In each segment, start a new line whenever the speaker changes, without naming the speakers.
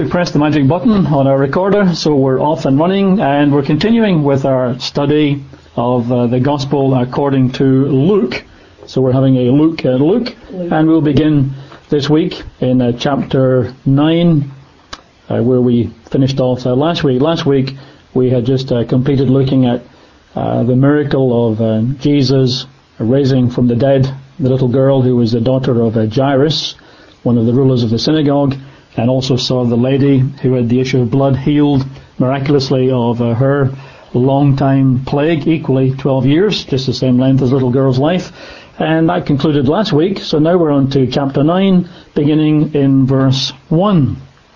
We pressed the magic button on our recorder, so we're off and running, and we're continuing with our study of the Gospel according to Luke. So we're having a look at Luke, and we'll begin this week in chapter 9, where we finished off last week. Last week we had just completed looking at the miracle of Jesus raising from the dead the little girl who was the daughter of Jairus, one of the rulers of the synagogue, and also saw the lady who had the issue of blood healed miraculously of her long-time plague, equally 12 years, just the same length as little girl's life. And that concluded last week, so now we're on to chapter 9, beginning in verse 1.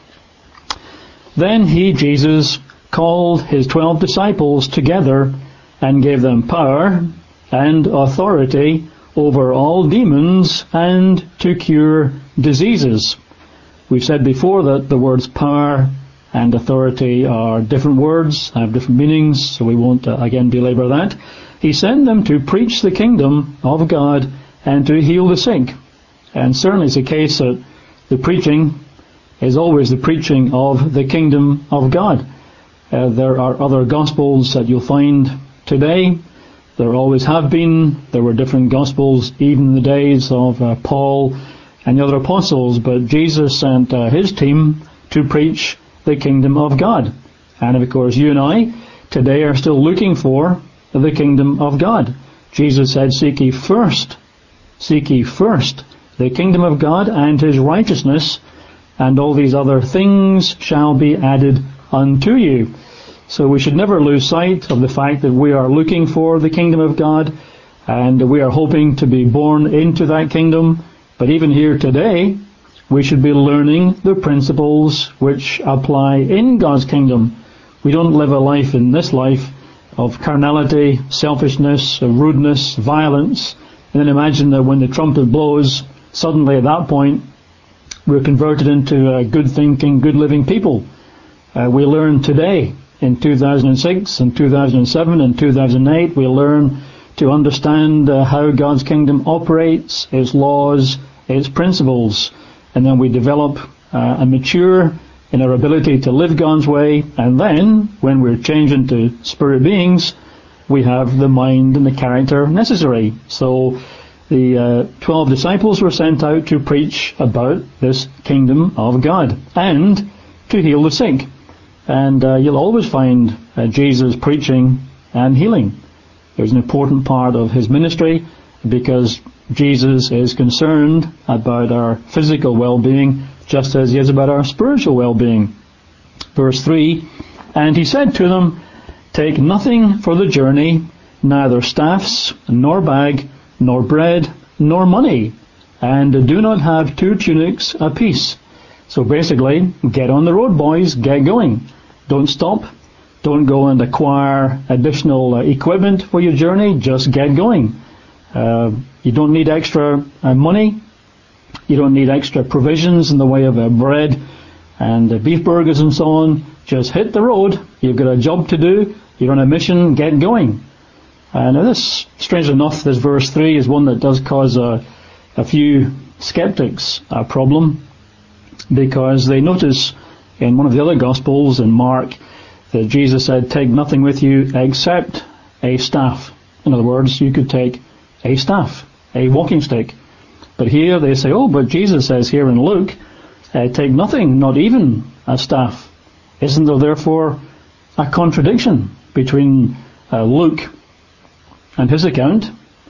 Then he, Jesus, called his 12 disciples together and gave them power and authority over all demons and to cure diseases. We've said before that the words power and authority are different words, have different meanings, so we won't again belabor that. He sent them to preach the kingdom of God and to heal the sick. And certainly it's the case that the preaching is always the preaching of the kingdom of God. There are other gospels that you'll find today. There always have been. There were different gospels even in the days of Paul and the other apostles, but Jesus sent his team to preach the kingdom of God. And of course you and I today are still looking for the kingdom of God. Jesus said, seek ye first the kingdom of God and his righteousness, and all these other things shall be added unto you. So we should never lose sight of the fact that we are looking for the kingdom of God, and we are hoping to be born into that kingdom. But even here today, we should be learning the principles which apply in God's kingdom. We don't live a life in this life of carnality, selfishness, rudeness, violence, and then imagine that when the trumpet blows, suddenly at that point, we're converted into good thinking, good living people. We learn today, in 2006 and 2007 and 2008, we learn to understand how God's kingdom operates, its laws, its principles, and then we develop and mature in our ability to live God's way, and then, when we're changed into spirit beings, we have the mind and the character necessary. So the 12 disciples were sent out to preach about this kingdom of God and to heal the sick. And you'll always find Jesus preaching and healing. There's an important part of his ministry because Jesus is concerned about our physical well-being just as he is about our spiritual well-being. Verse 3, and he said to them, take nothing for the journey, neither staffs, nor bag, nor bread, nor money, and do not have 2 tunics apiece. So basically, get on the road, boys, get going. Don't stop. Don't go and acquire additional equipment for your journey. Just get going. You don't need extra money. You don't need extra provisions in the way of bread and beef burgers and so on. Just hit the road. You've got a job to do. You're on a mission. Get going. Now this, strange enough, this verse 3 is one that does cause a few skeptics a problem, because they notice in one of the other Gospels, in Mark, that Jesus said, take nothing with you except a staff. In other words, you could take a staff, a walking stick. But here they say, oh, but Jesus says here in Luke, take nothing, not even a staff. Isn't there therefore a contradiction between Luke and his account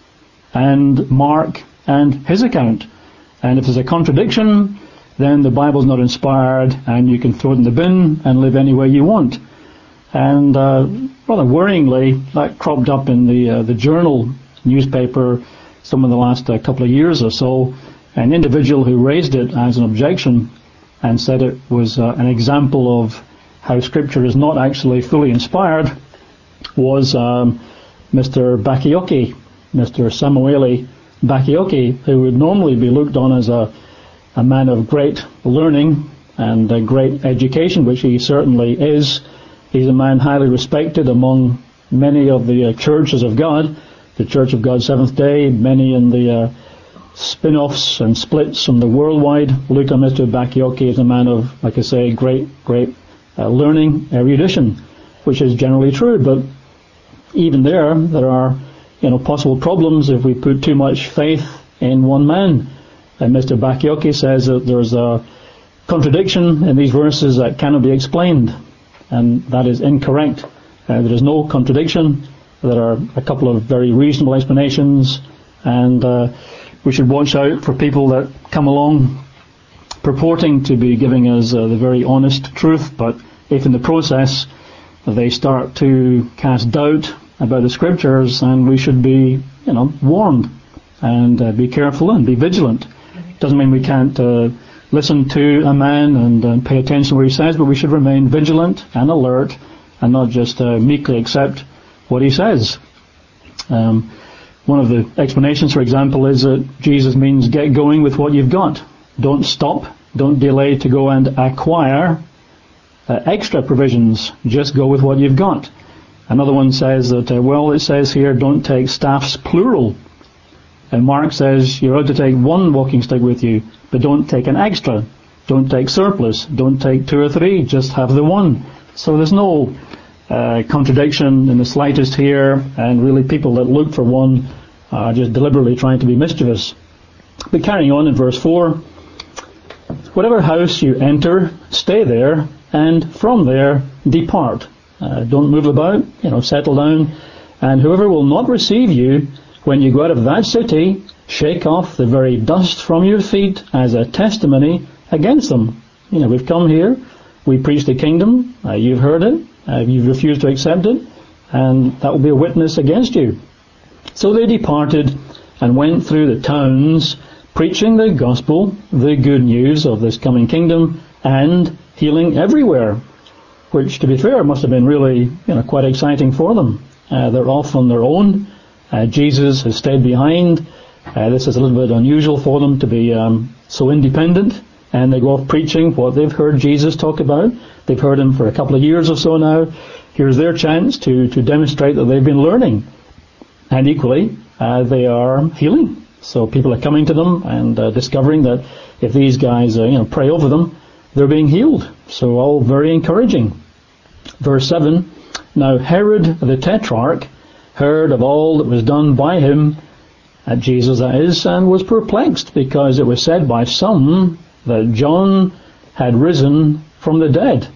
and Mark and his account? And if there's a contradiction, then the Bible's not inspired and you can throw it in the bin and live any way you want. And rather worryingly, that cropped up in the Journal newspaper some of the last couple of years or so. An individual who raised it as an objection and said it was an example of how Scripture is not actually fully inspired was Mr. Bacchiocchi, Mr. Samuele Bacchiocchi, who would normally be looked on as a man of great learning and great education, which he certainly is. He's a man highly respected among many of the churches of God, the Church of God Seventh Day, many in the spin-offs and splits from the worldwide. Luca Mr. Bacchiocchi is a man of, like I say, great learning, erudition, which is generally true. But even there are possible problems if we put too much faith in one man. And Mr. Bacchiocchi says that there's a contradiction in these verses that cannot be explained, and that is incorrect. There is no contradiction. There are a couple of very reasonable explanations, and we should watch out for people that come along purporting to be giving us the very honest truth, but if in the process they start to cast doubt about the scriptures, and we should be warned and be careful and be vigilant. Doesn't mean we can't listen to a man and pay attention to what he says, but we should remain vigilant and alert and not just meekly accept what he says. One of the explanations, for example, is that Jesus means get going with what you've got. Don't stop. Don't delay to go and acquire extra provisions. Just go with what you've got. Another one says that, it says here, don't take staffs plural. And Mark says you're allowed to take one walking stick with you, but don't take an extra. Don't take surplus. Don't take 2 or 3. Just have the one. So there's no contradiction in the slightest here, and really people that look for one are just deliberately trying to be mischievous. But carrying on in verse 4, whatever house you enter, stay there, and from there depart. Don't move about, settle down. And whoever will not receive you, when you go out of that city, shake off the very dust from your feet as a testimony against them. We've come here, we preach the kingdom, you've heard it, you've refused to accept it, and that will be a witness against you. So they departed and went through the towns, preaching the gospel, the good news of this coming kingdom, and healing everywhere, which, to be fair, must have been really quite exciting for them. They're off on their own. Jesus has stayed behind. This is a little bit unusual for them to be so independent, and they go off preaching what they've heard Jesus talk about. They've heard him for a couple of years or so now. Here's their chance to demonstrate that they've been learning. And equally, they are healing. So people are coming to them and discovering that if these guys pray over them, they're being healed. So all very encouraging. Verse 7, now Herod the Tetrarch heard of all that was done by him, at Jesus that is, and was perplexed, because it was said by some that John had risen from the dead,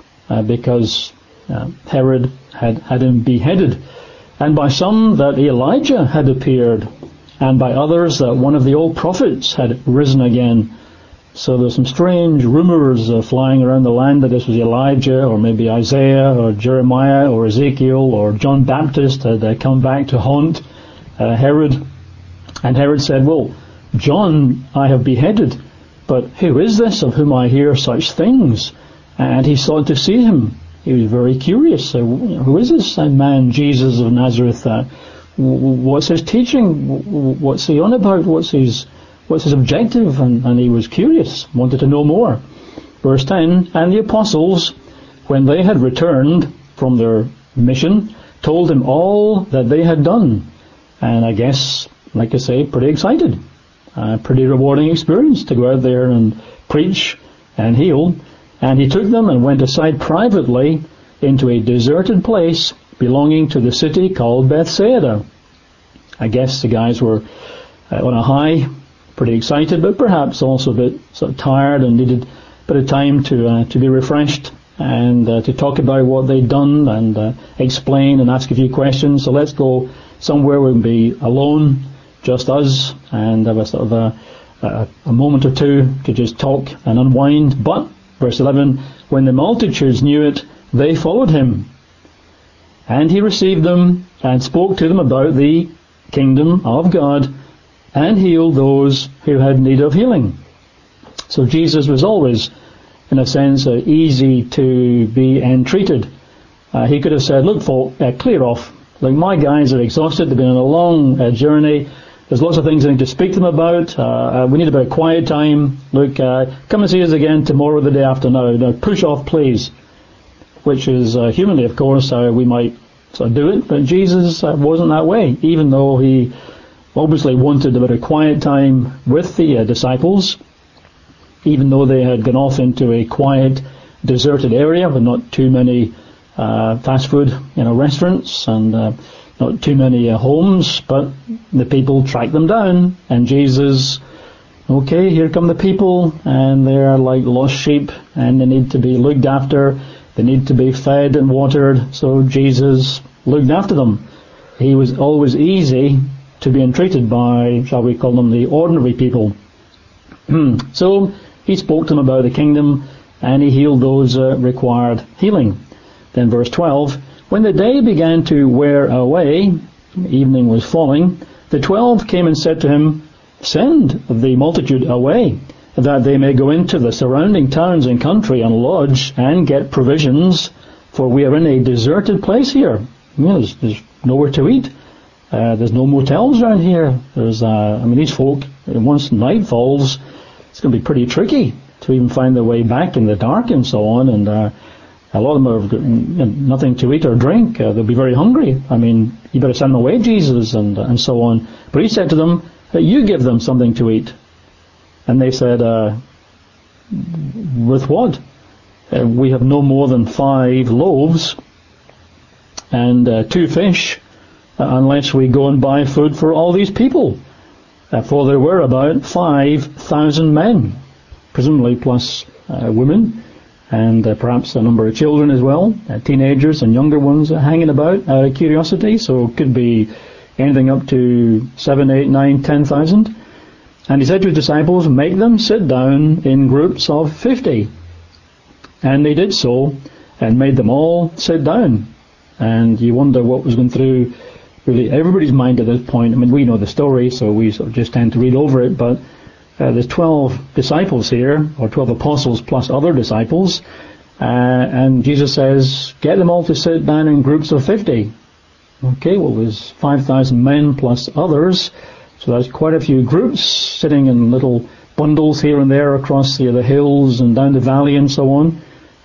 because Herod had him beheaded, and by some that Elijah had appeared, and by others that one of the old prophets had risen again. So there's some strange rumors flying around the land that this was Elijah, or maybe Isaiah, or Jeremiah, or Ezekiel, or John Baptist had come back to haunt Herod. And Herod said, well, John I have beheaded, but who is this of whom I hear such things? And he sought to see him. He was very curious. Who is this man, Jesus of Nazareth? What's his teaching? What's he on about? What's his objective? And he was curious, wanted to know more. Verse 10, and the apostles, when they had returned from their mission, told him all that they had done. And I guess, like I say, pretty excited. Pretty rewarding experience to go out there and preach and heal. And he took them and went aside privately into a deserted place belonging to the city called Bethsaida. I guess the guys were on a high, pretty excited, but perhaps also a bit sort of tired and needed a bit of time to be refreshed and to talk about what they'd done and explain and ask a few questions. So let's go somewhere we can be alone, just us, and have a sort of a moment or two to just talk and unwind. But, verse 11, when the multitudes knew it, they followed him. And he received them and spoke to them about the kingdom of God and healed those who had need of healing. So Jesus was always, in a sense, easy to be entreated. He could have said, look, folk, clear off. Like, my guys are exhausted. They've been on a long journey. There's lots of things I need to speak to them about. We need a bit of quiet time. Look, come and see us again tomorrow or the day after now. Now, push off, please. Which is, humanly, of course, we might sort of do it. But Jesus wasn't that way, even though he obviously wanted a bit of quiet time with the disciples, even though they had gone off into a quiet, deserted area with not too many fast food restaurants and not too many homes, but the people tracked them down, and Jesus, okay, here come the people, and they're like lost sheep, and they need to be looked after, they need to be fed and watered, so Jesus looked after them. He was always easy to be entreated by, shall we call them, the ordinary people. So he spoke to them about the kingdom, and he healed those required healing. Then verse 12, when the day began to wear away, evening was falling, the 12 came and said to him, send the multitude away, that they may go into the surrounding towns and country and lodge and get provisions, for we are in a deserted place here. There's nowhere to eat. There's no motels around here. These folk, once night falls, it's going to be pretty tricky to even find their way back in the dark and so on, and a lot of them have got nothing to eat or drink. They'll be very hungry. You better send them away, Jesus, and so on. But he said to them, you give them something to eat. And they said, with what? We have no more than 5 loaves and 2 fish, unless we go and buy food for all these people. For there were about 5,000 men, presumably plus women, and perhaps a number of children as well, teenagers and younger ones hanging about out of curiosity, so it could be anything up to 7, 8, 9, 10,000. And he said to his disciples, make them sit down in groups of 50. And they did so, and made them all sit down. And you wonder what was going through really everybody's mind at this point. We know the story, so we sort of just tend to read over it, but there's 12 disciples here, or 12 apostles plus other disciples, and Jesus says, get them all to sit down in groups of 50. Okay, well there's 5,000 men plus others, so that's quite a few groups sitting in little bundles here and there across the hills and down the valley and so on.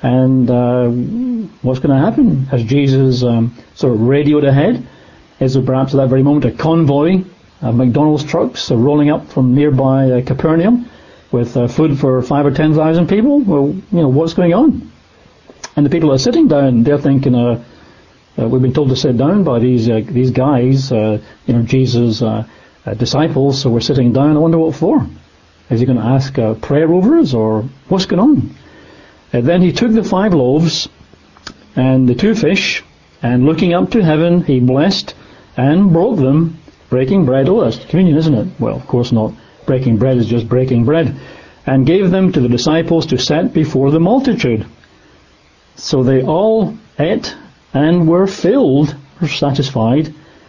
And what's going to happen? As Jesus sort of radioed ahead, is there perhaps at that very moment a convoy of McDonald's trucks rolling up from nearby Capernaum with food for 5 or 10,000 people? Well, what's going on? And the people are sitting down, they're thinking, we've been told to sit down by these guys, Jesus' disciples, so we're sitting down. I wonder what for. Is he going to ask prayer over us, or what's going on? And then he took the 5 loaves and the 2 fish, and looking up to heaven, he blessed and broke them, breaking bread. Oh, that's communion, isn't it? Well, of course not. Breaking bread is just breaking bread. And gave them to the disciples to set before the multitude. So they all ate and were filled, were satisfied,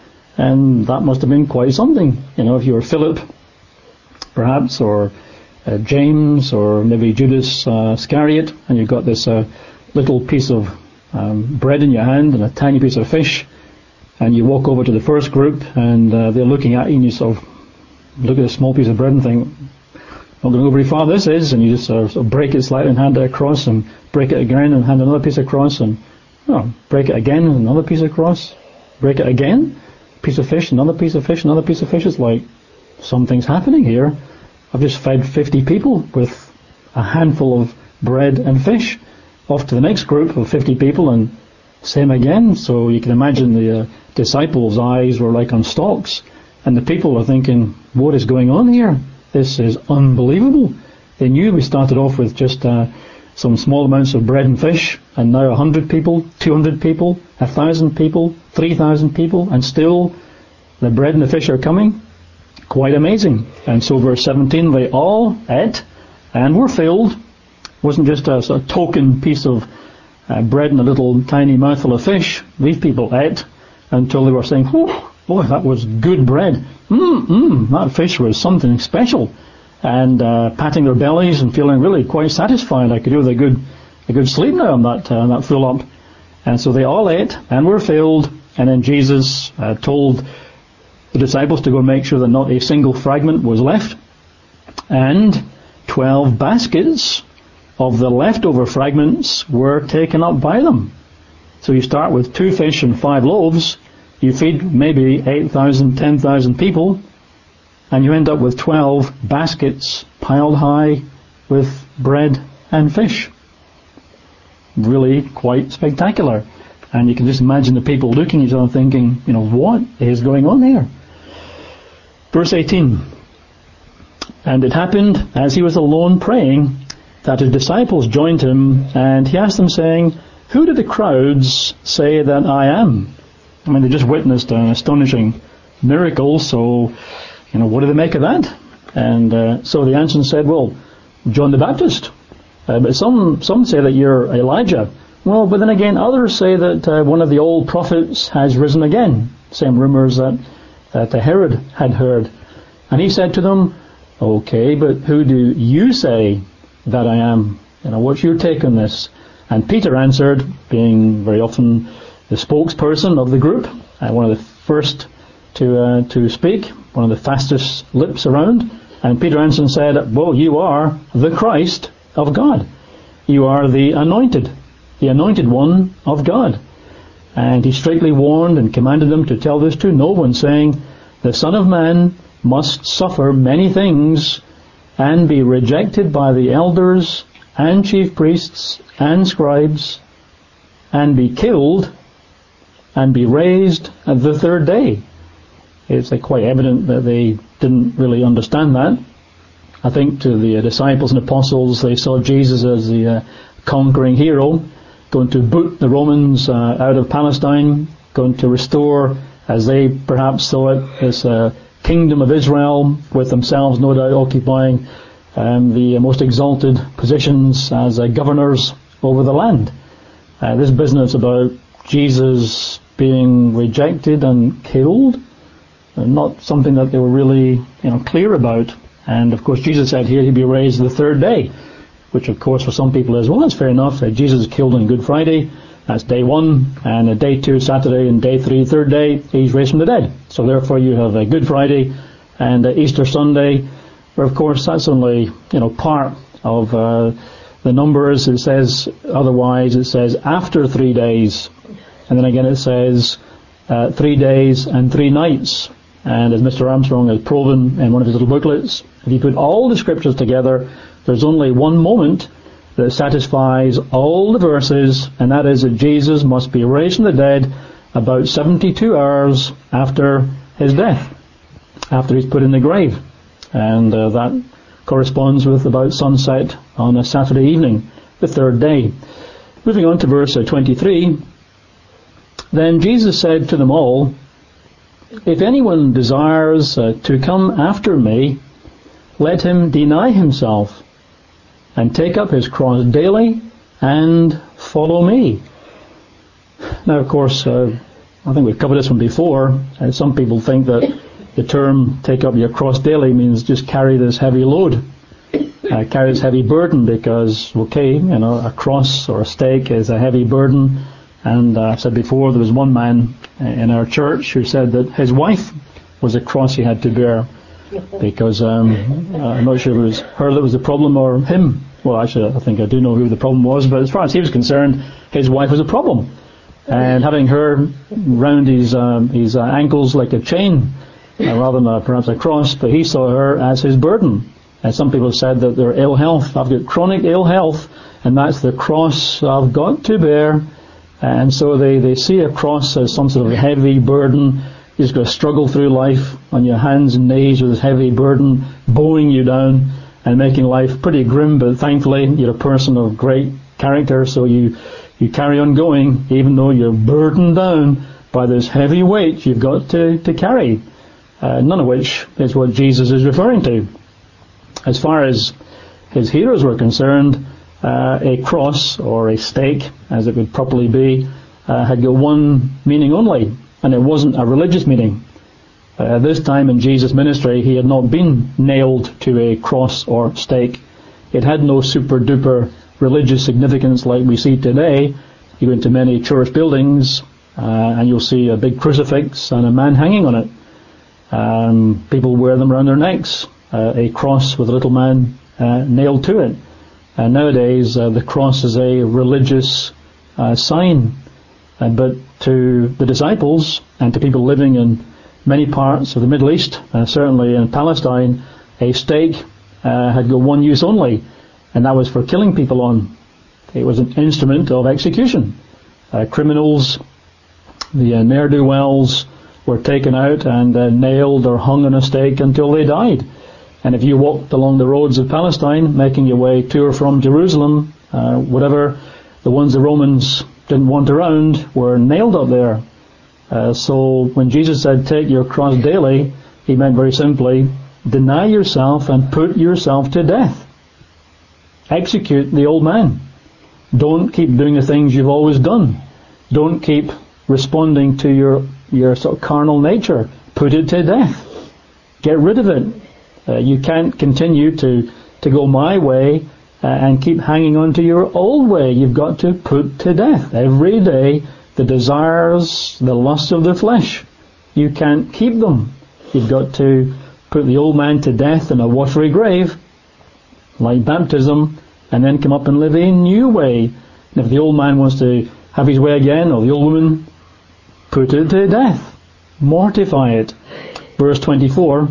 and that must have been quite something. If you were Philip, perhaps, or James, or maybe Judas Iscariot, and you've got this little piece of bread in your hand and a tiny piece of fish, and you walk over to the first group, and they're looking at you, and you sort of look at a small piece of bread and think, not going to go very far this is, and you just sort of break it slightly and hand it across, and break it again and hand another piece across, and break it again and another piece across, break it again, piece of fish, another piece of fish, another piece of fish. It's like, something's happening here. I've just fed 50 people with a handful of bread and fish. Off to the next group of 50 people, and same again. So you can imagine the disciples' eyes were like on stalks, and the people are thinking, what is going on here? This is unbelievable. They knew we started off with just some small amounts of bread and fish, and now 100 people, 200 people, 1,000 people, 3,000 people, and still the bread and the fish are coming. Quite amazing. And so verse 17, they all ate and were filled. It wasn't just a sort of token piece of bread and a little tiny mouthful of fish. These people ate until they were saying, oh, boy, that was good bread. That fish was something special. And patting their bellies and feeling really quite satisfied. I could do with a good sleep now on that full up. And so they all ate and were filled. And then Jesus told the disciples to go make sure that not a single fragment was left. And 12 baskets of the leftover fragments were taken up by them. So you start with 2 fish and 5 loaves. You feed maybe 8,000, 10,000 people. and you end up with 12 baskets piled high with bread and fish. Really quite spectacular. And you can just imagine the people looking at each other thinking, what is going on here? Verse 18. And it happened, as he was alone praying, that his disciples joined him, and he asked them, saying, Who do the crowds say that I am? I mean, they just witnessed an astonishing miracle, so, what do they make of that? And so they answered and said, well, John the Baptist. But some say that you're Elijah. Well, but then again, others say that one of the old prophets has risen again. Same rumours that Herod had heard. And he said to them, okay, but who do you say that I am? What's your take on this? And Peter answered, being very often the spokesperson of the group, one of the first to speak, one of the fastest lips around. And Peter answered and said, well, you are the Christ of God. You are the anointed one of God. And he straightly warned and commanded them to tell this to no one, saying, the Son of Man must suffer many things and be rejected by the elders and chief priests and scribes and be killed and be raised at the third day. It's quite evident that they didn't really understand that. I think to the disciples and apostles, they saw Jesus as the conquering hero, going to boot the Romans out of Palestine, going to restore, as they perhaps saw it, this kingdom of Israel, with themselves no doubt occupying the most exalted positions as governors over the land. This business about Jesus being rejected and killed, not something that they were really clear about. And of course Jesus said here he'd be raised the third day, which of course for some people is, well, that's fair enough. Jesus is killed on Good Friday, that's day 1, and day 2 Saturday, and day 3 third day he's raised from the dead. So therefore you have a Good Friday and Easter Sunday, where of course that's only part of the numbers. It says otherwise, it says after 3 days, and then again it says 3 days and 3 nights. And as Mr. Armstrong has proven in one of his little booklets, if you put all the scriptures together, there's only one moment that satisfies all the verses, and that is that Jesus must be raised from the dead about 72 hours after his death, after he's put in the grave. And that corresponds with about sunset on a Saturday evening, the third day. Moving on to verse 23, then Jesus said to them all, if anyone desires to come after me, let him deny himself and take up his cross daily and follow me. Now, of course, I think we've covered this one before. Some people think that the term take up your cross daily means just carry this heavy load, carry this heavy burden, because, a cross or a stake is a heavy burden. And I've said before, there was one man in our church who said that his wife was a cross he had to bear, because I'm not sure if it was her that was the problem or him. Well, actually, I think I do know who the problem was, but as far as he was concerned, his wife was a problem. And having her round his ankles like a chain, rather than perhaps a cross, but he saw her as his burden. And some people have said that they're ill health. I've got chronic ill health, and that's the cross I've got to bear. And so they see a cross as some sort of heavy burden. You're just going to struggle through life on your hands and knees with this heavy burden, bowing you down and making life pretty grim, but thankfully you're a person of great character, so you carry on going, even though you're burdened down by this heavy weight you've got to carry, none of which is what Jesus is referring to. As far as his hearers were concerned, a cross, or a stake, as it would properly be, had got one meaning only, and it wasn't a religious meaning. At this time in Jesus' ministry, he had not been nailed to a cross or stake. It had no super-duper religious significance like we see today. You go into many church buildings, and you'll see a big crucifix and a man hanging on it. People wear them around their necks, a cross with a little man nailed to it. And nowadays, the cross is a religious sign. But to the disciples and to people living in many parts of the Middle East, certainly in Palestine, a stake had got one use only, and that was for killing people on. It was an instrument of execution. Criminals, the ne'er-do-wells, were taken out and nailed or hung on a stake until they died. And if you walked along the roads of Palestine, making your way to or from Jerusalem, whatever, the ones the Romans didn't want around were nailed up there. So when Jesus said, take your cross daily, he meant very simply, deny yourself and put yourself to death. Execute the old man. Don't keep doing the things you've always done. Don't keep responding to your sort of carnal nature. Put it to death. Get rid of it. You can't continue to go my way and keep hanging on to your old way. You've got to put to death every day the desires, the lusts of the flesh. You can't keep them. You've got to put the old man to death in a watery grave, like baptism, and then come up and live a new way. And if the old man wants to have his way again, or the old woman, put it to death. Mortify it. Verse 24,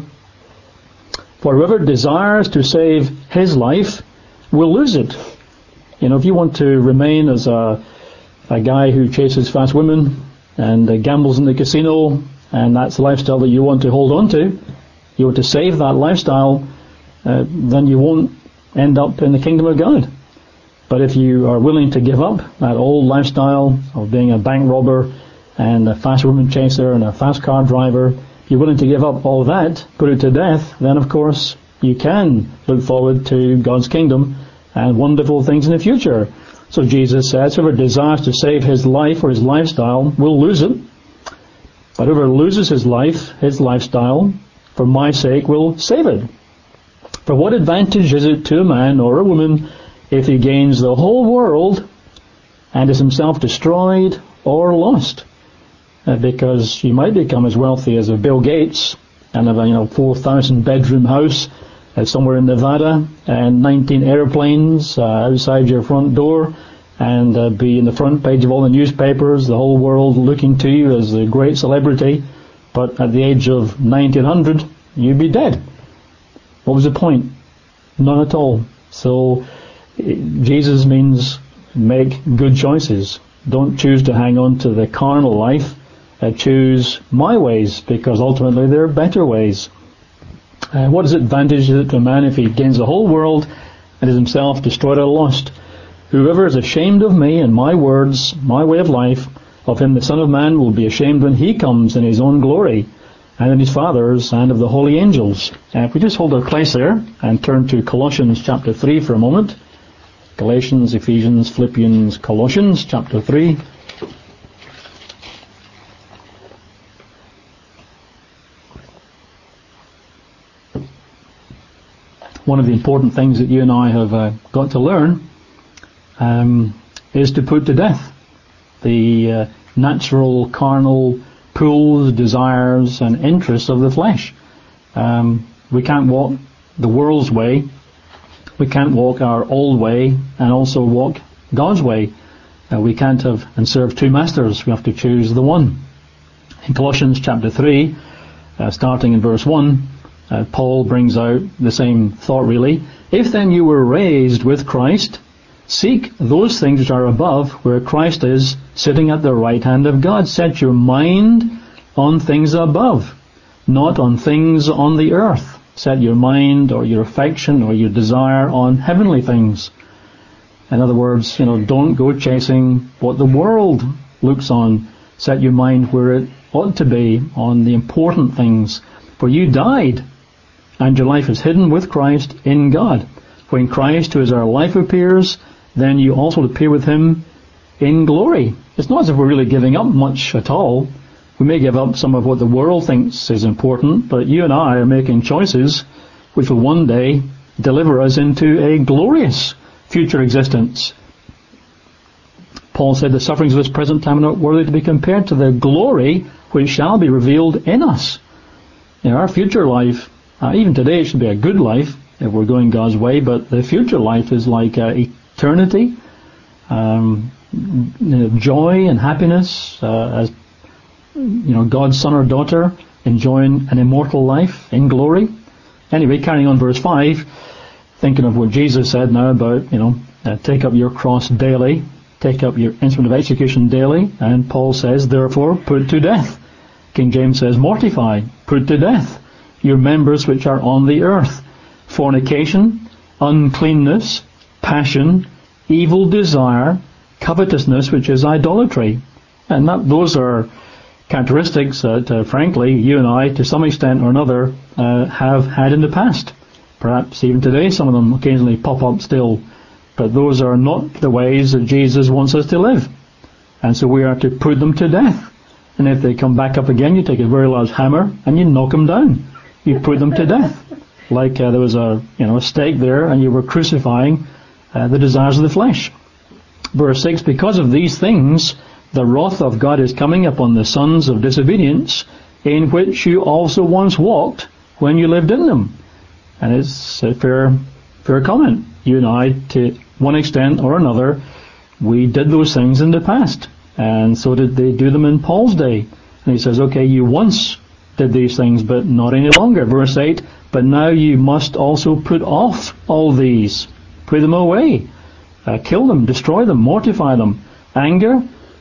for whoever desires to save his life will lose it. You know, if you want to remain as a guy who chases fast women and gambles in the casino, and that's the lifestyle that you want to hold on to, you want to save that lifestyle, then you won't end up in the kingdom of God. But if you are willing to give up that old lifestyle of being a bank robber and a fast woman chaser and a fast car driver, if you're willing to give up all that, put it to death, then of course you can look forward to God's kingdom and wonderful things in the future. So Jesus says, whoever desires to save his life or his lifestyle will lose it. But whoever loses his life, his lifestyle, for my sake will save it. For what advantage is it to a man or a woman if he gains the whole world and is himself destroyed or lost? Because you might become as wealthy as a Bill Gates and have a 4,000 bedroom house somewhere in Nevada and 19 airplanes outside your front door, and be in the front page of all the newspapers, the whole world looking to you as a great celebrity. But at the age of 90 and 100, you'd be dead. What was the point? None at all. So Jesus means make good choices. Don't choose to hang on to the carnal life. Choose my ways, because ultimately they're better ways. What advantage is it to a man if he gains the whole world and is himself destroyed or lost? Whoever is ashamed of me and my words, my way of life, of him the Son of Man will be ashamed when he comes in his own glory, and in his Father's, and of the holy angels. If we just hold our place there and turn to Colossians chapter 3 for a moment. Galatians, Ephesians, Philippians, Colossians chapter 3. One of the important things that you and I have got to learn is to put to death the natural, carnal pulls, desires, and interests of the flesh. We can't walk the world's way. We can't walk our old way and also walk God's way. We can't have and serve two masters. We have to choose the one. In Colossians chapter 3, starting in verse 1, Paul brings out the same thought really. If then you were raised with Christ, seek those things which are above, where Christ is, sitting at the right hand of God. Set your mind on things above, not on things on the earth. Set your mind or your affection or your desire on heavenly things. In other words, don't go chasing what the world looks on. Set your mind where it ought to be, on the important things. For you died, and your life is hidden with Christ in God. When Christ, who is our life, appears, then you also appear with him in glory. It's not as if we're really giving up much at all. We may give up some of what the world thinks is important, but you and I are making choices which will one day deliver us into a glorious future existence. Paul said the sufferings of this present time are not worthy to be compared to the glory which shall be revealed in us. Our future life, even today, it should be a good life if we're going God's way, but the future life is like eternity, joy and happiness as God's son or daughter, enjoying an immortal life in glory. Anyway, carrying on verse 5, thinking of what Jesus said now about, take up your cross daily, take up your instrument of execution daily, and Paul says, therefore, put to death. King James says, mortify, put to death your members which are on the earth, fornication, uncleanness, passion, evil desire, covetousness, which is idolatry. And those are characteristics that, frankly, you and I, to some extent or another, have had in the past. Perhaps even today, some of them occasionally pop up still. But those are not the ways that Jesus wants us to live. And so we are to put them to death. And if they come back up again, you take a very large hammer and you knock them down. You put them to death. Like there was a stake there, and you were crucifying the desires of the flesh. Verse 6, because of these things, the wrath of God is coming upon the sons of disobedience, in which you also once walked when you lived in them. And it's a fair comment. You and I, to one extent or another, we did those things in the past. And so did they do them in Paul's day. And he says, okay, you once did these things, but not any longer. Verse 8, but now you must also put off all these. Put them away. Kill them, destroy them, mortify them. Anger.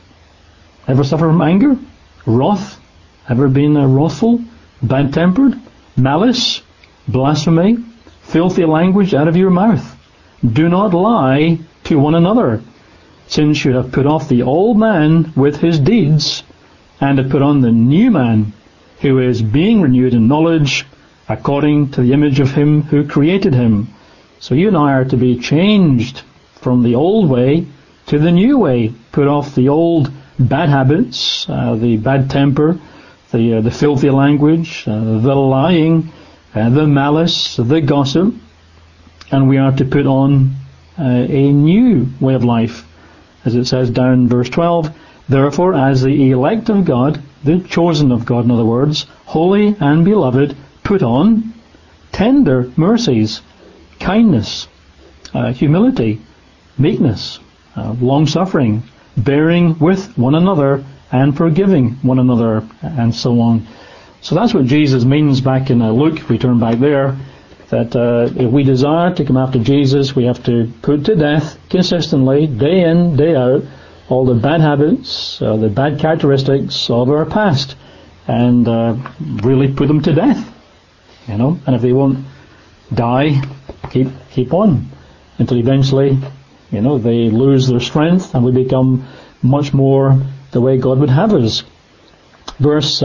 Ever suffer from anger? Wrath. Ever been wrathful? Bad-tempered? Malice? Blasphemy? Filthy language out of your mouth. Do not lie to one another, since you have put off the old man with his deeds, and have put on the new man, who is being renewed in knowledge, according to the image of him who created him. So you and I are to be changed from the old way to the new way. Put off the old bad habits, the bad temper, the filthy language, the lying, the malice, the gossip, and we are to put on a new way of life. As it says down in verse 12, therefore as the elect of God, the chosen of God in other words, holy and beloved, put on tender mercies, kindness, humility, meekness, long-suffering, bearing with one another and forgiving one another, and so on. So that's what Jesus means back in Luke, if we turn back there, that if we desire to come after Jesus, we have to put to death consistently, day in, day out, all the bad habits, the bad characteristics of our past, and really put them to death. And if they won't die, keep on until eventually, they lose their strength and we become much more the way God would have us. Verse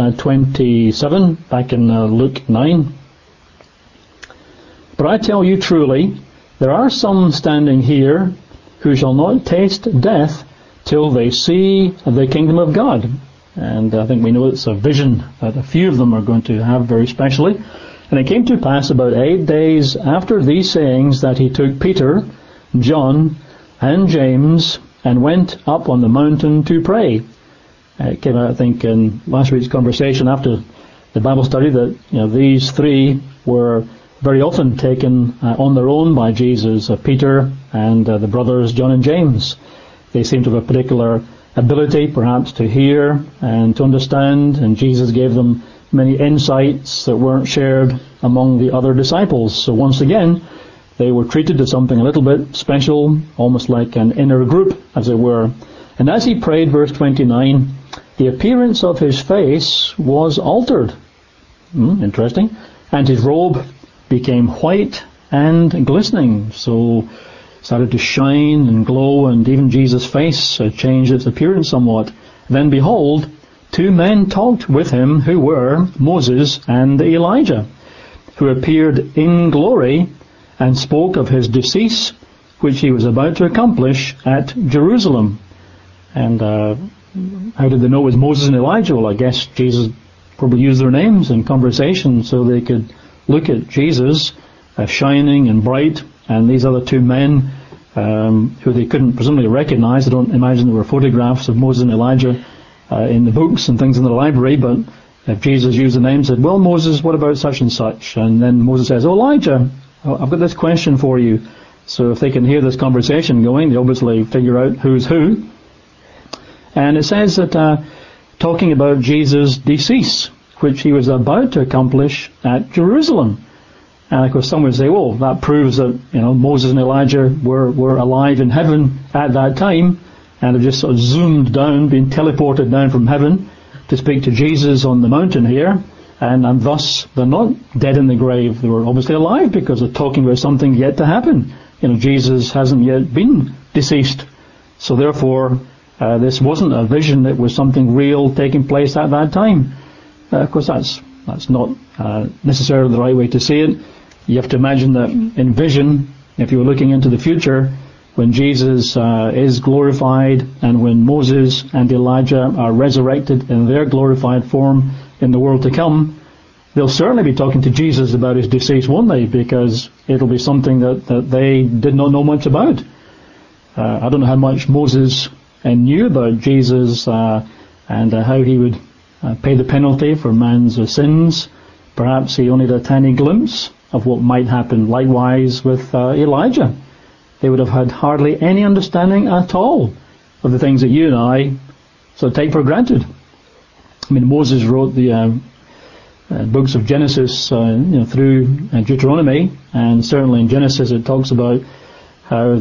27, back in Luke 9. But I tell you truly, there are some standing here who shall not taste death till they see the kingdom of God. And I think we know it's a vision that a few of them are going to have very specially. And it came to pass about 8 days after these sayings that he took Peter, John, and James, and went up on the mountain to pray. It came out, I think, in last week's conversation after the Bible study that these three were very often taken on their own by Jesus, Peter and the brothers John and James. They seemed to have a particular ability, perhaps, to hear and to understand, and Jesus gave them many insights that weren't shared among the other disciples. So once again, they were treated as something a little bit special, almost like an inner group, as it were. And as he prayed, verse 29, the appearance of his face was altered. Interesting. And his robe became white and glistening. So started to shine and glow, and even Jesus' face changed its appearance somewhat. Then behold, 2 men talked with him who were Moses and Elijah, who appeared in glory and spoke of his decease, which he was about to accomplish at Jerusalem. And how did they know it was Moses and Elijah? Well, I guess Jesus probably used their names in conversation so they could look at Jesus shining and bright, and these other 2 men who they couldn't presumably recognize. I don't imagine there were photographs of Moses and Elijah in the books and things in the library, but if Jesus used the name, said, well, Moses, what about such and such? And then Moses says, oh, Elijah, I've got this question for you. So if they can hear this conversation going, they obviously figure out who's who. And it says that talking about Jesus' decease, which he was about to accomplish at Jerusalem. And of course some would say, well, that proves that, Moses and Elijah were alive in heaven at that time, and have just sort of zoomed down, been teleported down from heaven to speak to Jesus on the mountain here, and thus they're not dead in the grave. They were obviously alive because they're talking about something yet to happen. Jesus hasn't yet been deceased. So therefore, this wasn't a vision, it was something real taking place at that time. Of course, that's not necessarily the right way to see it. You have to imagine that in vision, if you were looking into the future, when Jesus is glorified and when Moses and Elijah are resurrected in their glorified form in the world to come, they'll certainly be talking to Jesus about his decease, won't they? Because it'll be something that they did not know much about. I don't know how much Moses knew about Jesus and how he would pay the penalty for man's sins. Perhaps he only had a tiny glimpse of what might happen. Likewise with Elijah. They would have had hardly any understanding at all of the things that you and I sort of take for granted. I mean, Moses wrote the books of Genesis through Deuteronomy, and certainly in Genesis it talks about how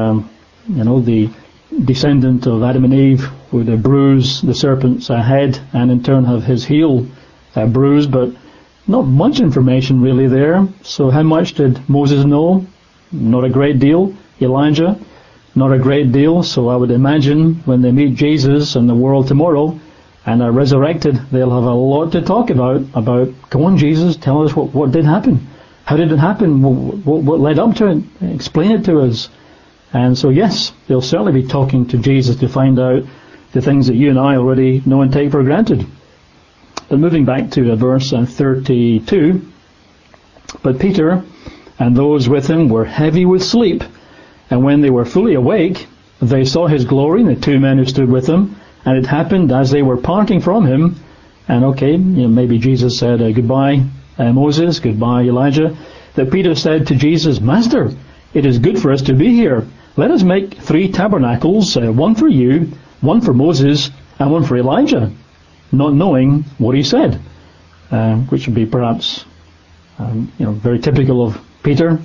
the descendant of Adam and Eve would bruise the serpent's head and in turn have his heel bruised, but not much information really there. So how much did Moses know? Not a great deal. Elijah, not a great deal. So I would imagine when they meet Jesus in the world tomorrow and are resurrected, they'll have a lot to talk about, come on Jesus, tell us what did happen. How did it happen? What led up to it? Explain it to us. And so yes, they'll certainly be talking to Jesus to find out the things that you and I already know and take for granted. But moving back to verse 32, but Peter and those with him were heavy with sleep, and when they were fully awake, they saw his glory and the two men who stood with him, and it happened as they were parting from him, and maybe Jesus said, goodbye Moses, goodbye Elijah, that Peter said to Jesus, Master, it is good for us to be here. Let us make 3 tabernacles, one for you, one for Moses, and one for Elijah, not knowing what he said, which would be perhaps, very typical of Peter.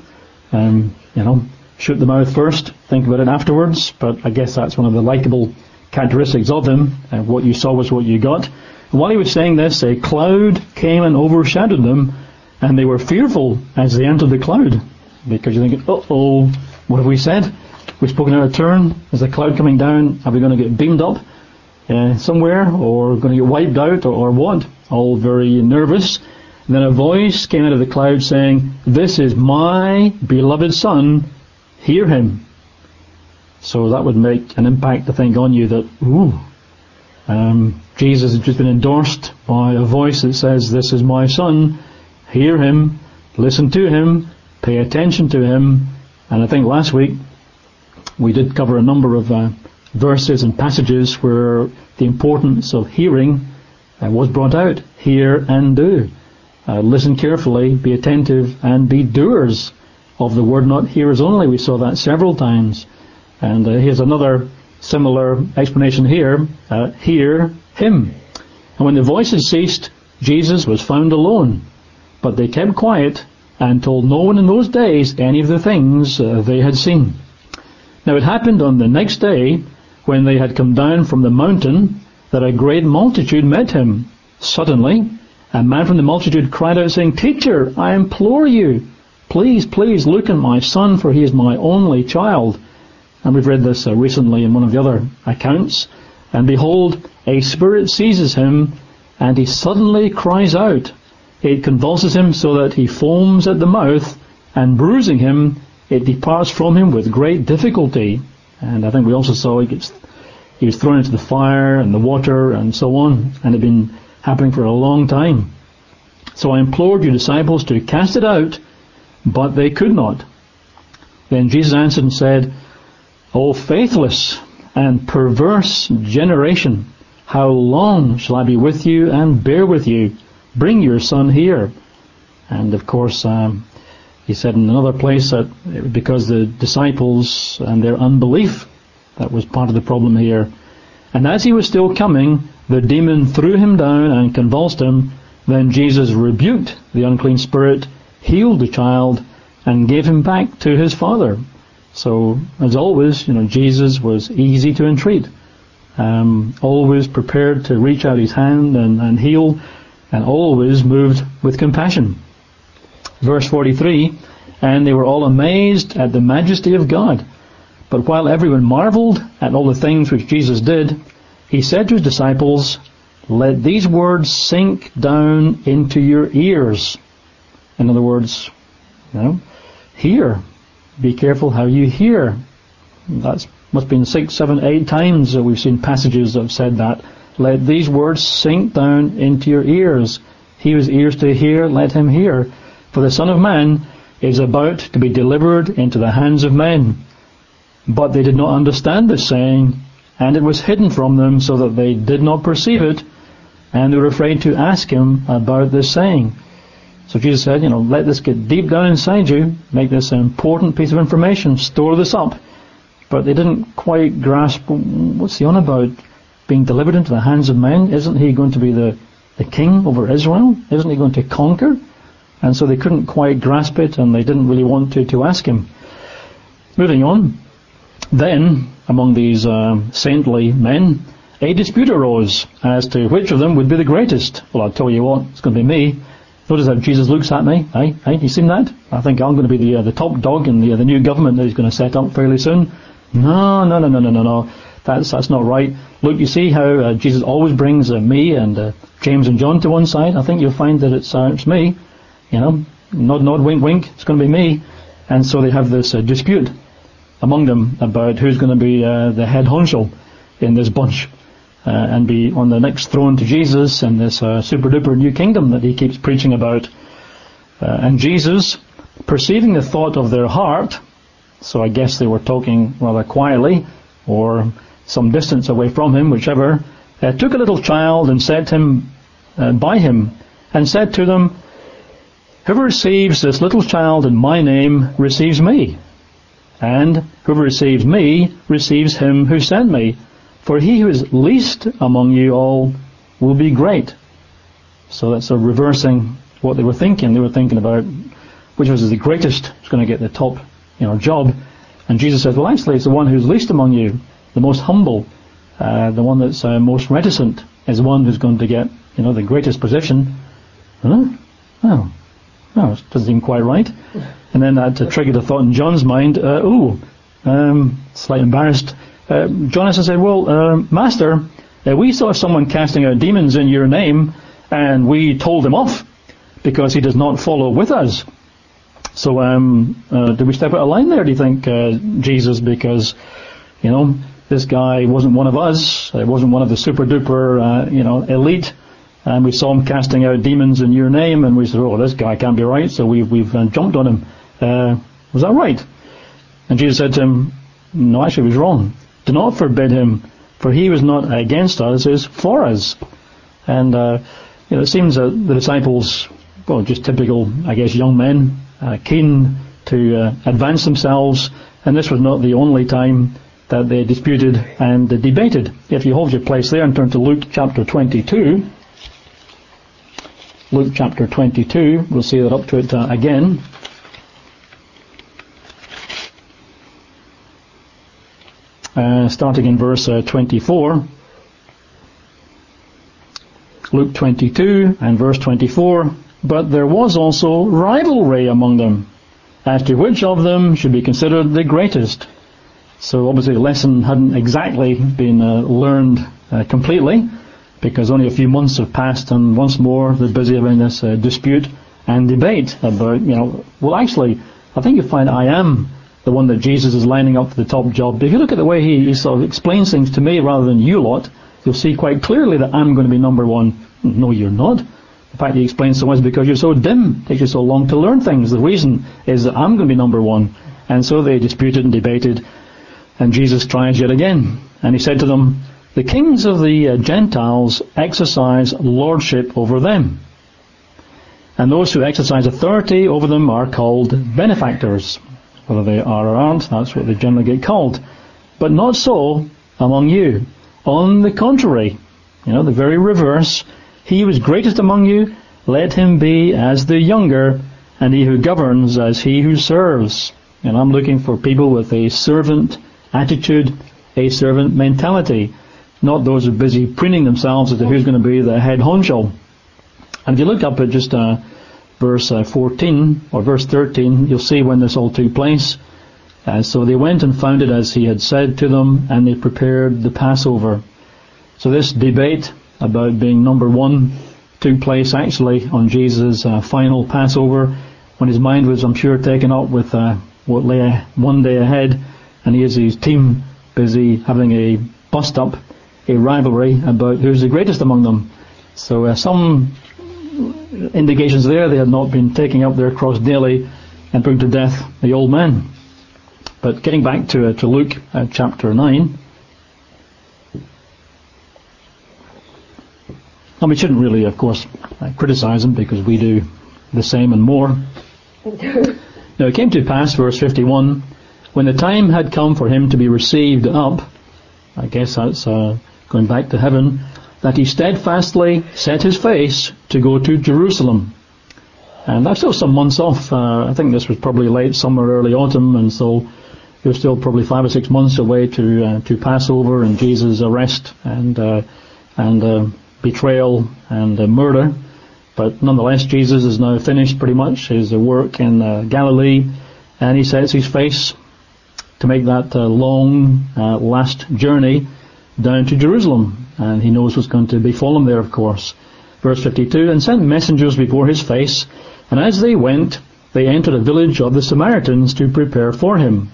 Shoot the mouth first, think about it afterwards. But I guess that's one of the likable characteristics of him. What you saw was what you got. And while he was saying this, a cloud came and overshadowed them, and they were fearful as they entered the cloud, because you're thinking, uh-oh, what have we said? We've spoken out of turn. Is the cloud coming down? Are we going to get beamed up somewhere, or going to get wiped out, or what? All very nervous. And then a voice came out of the cloud saying, This is my beloved Son, hear him. So that would make an impact, I think, on you that, Jesus has just been endorsed by a voice that says, This is my Son, hear him, listen to him, pay attention to him. And I think last week we did cover a number of verses and passages where the importance of hearing was brought out. Hear and do. Listen carefully, be attentive, and be doers of the word, not hearers only. We saw that several times. And here's another similar explanation here. Hear him. And when the voices ceased, Jesus was found alone. But they kept quiet and told no one in those days any of the things they had seen. Now it happened on the next day, when they had come down from the mountain, that a great multitude met him. Suddenly, a man from the multitude cried out, saying, Teacher, I implore you, please look on my son, for he is my only child. And we've read this recently in one of the other accounts. And behold, a spirit seizes him, and he suddenly cries out. It convulses him so that he foams at the mouth, and bruising him, it departs from him with great difficulty. And I think we also saw he was thrown into the fire and the water and so on, and it had been happening for a long time. So I implored your disciples to cast it out, but they could not. Then Jesus answered and said, O faithless and perverse generation, how long shall I be with you and bear with you? Bring your son here. And of course, he said in another place that it was because the disciples and their unbelief, that was part of the problem here. And as he was still coming, the demon threw him down and convulsed him, Then Jesus rebuked the unclean spirit, healed the child, and gave him back to his father. So, as always, Jesus was easy to entreat. Always prepared to reach out his hand and heal, and always moved with compassion. Verse 43, and they were all amazed at the majesty of God. But while everyone marveled at all the things which Jesus did, he said to his disciples, let these words sink down into your ears. In other words, hear. Be careful how you hear. That's must have been 6, 7, 8 times that we've seen passages that have said that. Let these words sink down into your ears. He who has ears to hear, let him hear. For the Son of Man is about to be delivered into the hands of men. But they did not understand this saying, and it was hidden from them so that they did not perceive it, and they were afraid to ask him about this saying. So Jesus said, let this get deep down inside you, make this an important piece of information, store this up. But they didn't quite grasp, what's he on about? Being delivered into the hands of men? Isn't he going to be the king over Israel? Isn't he going to conquer? And so they couldn't quite grasp it, and they didn't really want to ask him. Moving on. Then, among these saintly men, a dispute arose as to which of them would be the greatest. Well, I'll tell you what, it's going to be me. Notice how Jesus looks at me. Hey, you seen that? I think I'm going to be the top dog in the new government that he's going to set up fairly soon. No. That's not right. Look, you see how Jesus always brings me and James and John to one side? I think you'll find that it's me. Nod, wink, wink. It's going to be me. And so they have this dispute among them about who's going to be the head honcho in this bunch and be on the next throne to Jesus and this super duper new kingdom that he keeps preaching about. And Jesus, perceiving the thought of their heart, so I guess they were talking rather quietly or some distance away from him, whichever, took a little child and set him by him and said to them, whoever receives this little child in my name receives me, and whoever receives me receives him who sent me. For he who is least among you all will be great. So that's reversing what they were thinking. They were thinking about which was the greatest who's going to get the top job. And Jesus said, well, actually, it's the one who's least among you, the most humble, the one that's most reticent, is the one who's going to get, the greatest position. No, it doesn't seem quite right. And then that triggered a thought in John's mind, slightly embarrassed. John said, well, Master, we saw someone casting out demons in your name, and we told him off because he does not follow with us. So, did we step out of line there, do you think, Jesus? Because, this guy wasn't one of us. It wasn't one of the super duper, elite. And we saw him casting out demons in your name, and we said, oh, this guy can't be right. So we've jumped on him. Was that right? And Jesus said to him, no, actually, it was wrong. Do not forbid him, for he was not against us, is for us. And, it seems that the disciples, well, just typical, I guess, young men, keen to advance themselves, and this was not the only time that they disputed and debated. If you hold your place there and turn to Luke chapter 22, Luke chapter 22, we'll see that up to it again. Starting in verse 24. Luke 22 and verse 24. But there was also rivalry among them, as to which of them should be considered the greatest. So obviously the lesson hadn't exactly been learned completely, because only a few months have passed, and once more they're busy having this dispute and debate about, well, actually, I think you find I am the one that Jesus is lining up for the top job. But if you look at the way he sort of explains things to me rather than you lot, you'll see quite clearly that I'm going to be number one. No, you're not. The fact that he explains so much is because you're so dim, it takes you so long to learn things. The reason is that I'm going to be number one. And so they disputed and debated, and Jesus tries yet again. And he said to them, the kings of the Gentiles exercise lordship over them, and those who exercise authority over them are called benefactors. Whether they are or aren't, that's what they generally get called. But not so among you. On the contrary, the very reverse. He who is greatest among you let him be as the younger, and he who governs as he who serves. And I'm looking for people with a servant attitude, a servant mentality, not those who are busy preening themselves as to who's going to be the head honcho. And if you look up at just verse 14 or verse 13, you'll see when this all took place. So they went and found it as he had said to them, and they prepared the Passover. So this debate about being number one took place actually on Jesus' final Passover, when his mind was, I'm sure, taken up with what lay one day ahead, and he has his team busy having a bust-up, a rivalry about who's the greatest among them. So some indications there they had not been taking up their cross daily and putting to death the old man. But getting back to Luke chapter 9, and we shouldn't really, of course, criticize him, because we do the same and more. Now it came to pass, verse 51, when the time had come for him to be received up, I guess that's going back to heaven, that he steadfastly set his face to go to Jerusalem. And that's still some months off. I think this was probably late summer, early autumn, and so it was still probably 5 or 6 months away to Passover and Jesus' arrest and betrayal and murder. But nonetheless, Jesus is now finished pretty much his work in Galilee, and he sets his face to make that long last journey down to Jerusalem. And he knows what's going to befall him there, of course. Verse 52, and sent messengers before his face, and as they went, they entered a village of the Samaritans to prepare for him.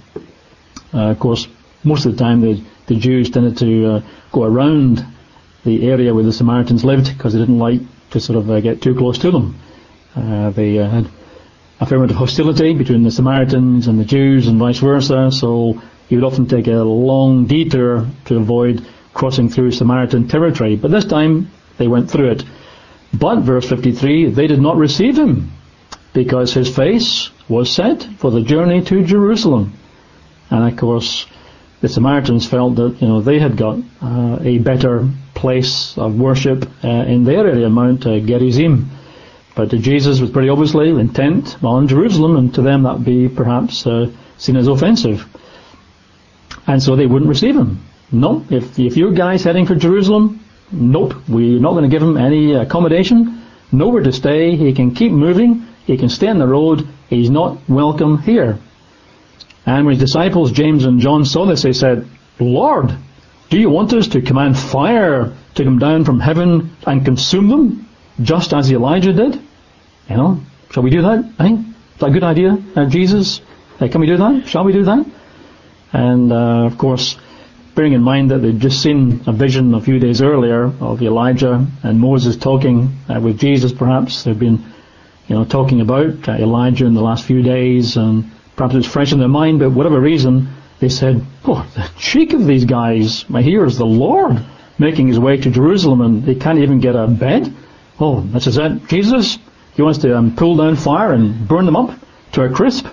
Of course, most of the time the Jews tended to go around the area where the Samaritans lived, because they didn't like to sort of get too close to them. They had a fair amount of hostility between the Samaritans and the Jews and vice versa, so he would often take a long detour to avoid crossing through Samaritan territory. But this time they went through it. But, verse 53, they did not receive him, because his face was set for the journey to Jerusalem. And of course, the Samaritans felt that they had got a better place of worship in their area, Mount Gerizim. But Jesus was pretty obviously intent on Jerusalem, and to them that would be perhaps seen as offensive. And so they wouldn't receive him. No, if your guy's heading for Jerusalem, nope, we're not going to give him any accommodation, nowhere to stay. He can keep moving, he can stay on the road, he's not welcome here. And when his disciples, James and John, saw this, they said, Lord, do you want us to command fire to come down from heaven and consume them, just as Elijah did? Shall we do that? Is that a good idea, Jesus? Can we do that? Shall we do that? And, of course, bearing in mind that they'd just seen a vision a few days earlier of Elijah and Moses talking with Jesus, perhaps. They've been, talking about Elijah in the last few days, and perhaps it's fresh in their mind, but whatever reason, they said, the cheek of these guys. Here is the Lord making his way to Jerusalem, and they can't even get a bed. This is it. Jesus, he wants to pull down fire and burn them up to a crisp.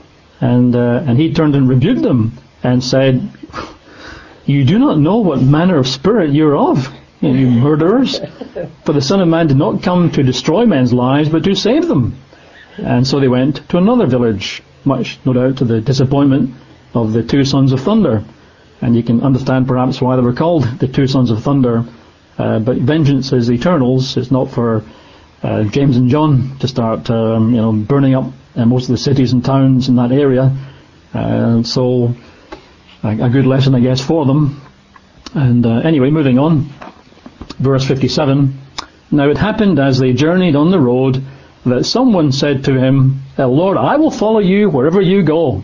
And he turned and rebuked them and said, you do not know what manner of spirit you're of, you murderers. For the Son of Man did not come to destroy men's lives, but to save them. And so they went to another village, much, no doubt, to the disappointment of the two sons of thunder. And you can understand perhaps why they were called the two sons of thunder. But vengeance is eternal's. It's not for James and John to start, burning up most of the cities and towns in that area. So a good lesson, I guess, for them. And anyway, moving on. Verse 57. Now it happened as they journeyed on the road that someone said to him, Lord, I will follow you wherever you go.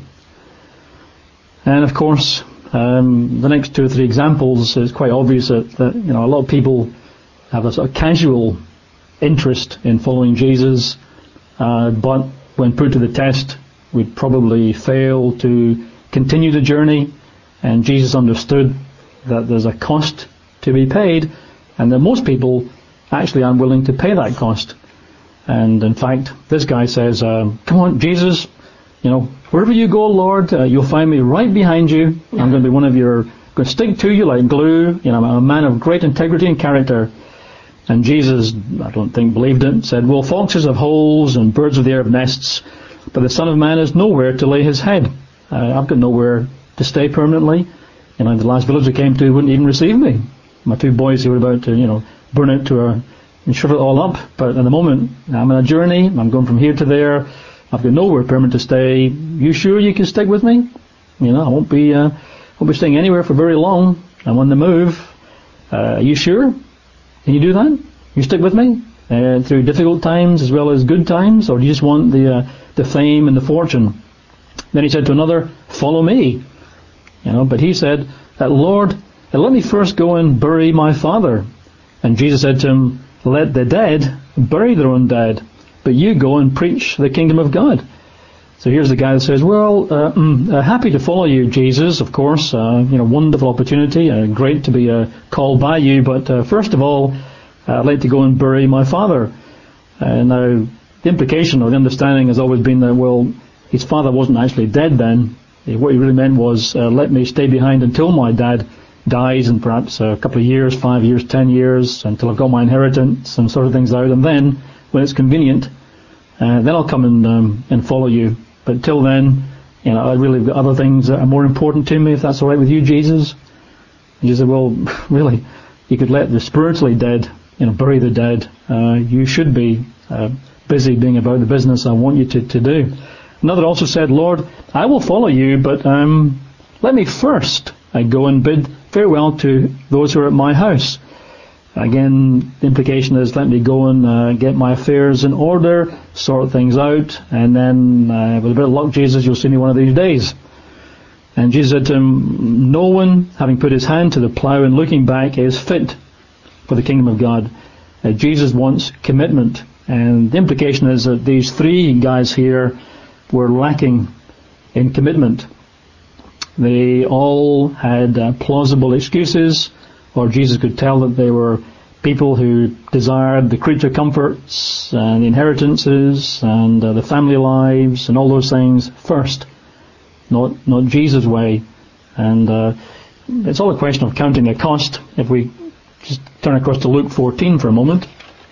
And of course, the next 2 or 3 examples is quite obvious that a lot of people have a sort of casual interest in following Jesus, but when put to the test, would probably fail to continue the journey. And Jesus understood that there's a cost to be paid, and that most people actually aren't willing to pay that cost. And in fact, this guy says, come on, Jesus, wherever you go, Lord, you'll find me right behind you. I'm going to be going to stick to you like glue. I'm a man of great integrity and character. And Jesus, I don't think, believed it, said, well, foxes have holes and birds of the air have nests, but the Son of Man has nowhere to lay his head. I've got nowhere to stay permanently. The last village I came to wouldn't even receive me. My two boys who were about to, burn it and shove it all up. But at the moment, I'm on a journey. I'm going from here to there. I've got nowhere permanent to stay. You sure you can stick with me? I won't be staying anywhere for very long. I'm on the move. Are you sure? Can you do that? You stick with me through difficult times as well as good times, or do you just want the fame and the fortune? Then he said to another, follow me. But he said, Lord, let me first go and bury my father. And Jesus said to him, let the dead bury their own dead, but you go and preach the kingdom of God. So here's the guy that says, well, happy to follow you, Jesus, of course, wonderful opportunity, great to be called by you, but first of all, I'd like to go and bury my father. Now, the implication or the understanding has always been that, well, his father wasn't actually dead then. What he really meant was, let me stay behind until my dad dies, and perhaps a couple of years, 5 years, 10 years, until I've got my inheritance and sort of things out, and then, when it's convenient, then I'll come and follow you. But till then, I really have got other things that are more important to me, if that's all right with you, Jesus. And Jesus said, well, really, you could let the spiritually dead, bury the dead. You should be busy being about the business I want you to do. Another also said, Lord, I will follow you, but let me first go and bid farewell to those who are at my house. Again, the implication is, let me go and get my affairs in order, sort things out, and then with a bit of luck, Jesus, you'll see me one of these days. And Jesus said to him, no one, having put his hand to the plough and looking back, is fit for the kingdom of God. Jesus wants commitment. And the implication is that these three guys here were lacking in commitment. They all had plausible excuses, or Jesus could tell that they were people who desired the creature comforts and the inheritances and the family lives and all those things first, not Jesus' way. And it's all a question of counting the cost. If we just turn across to Luke 14 for a moment.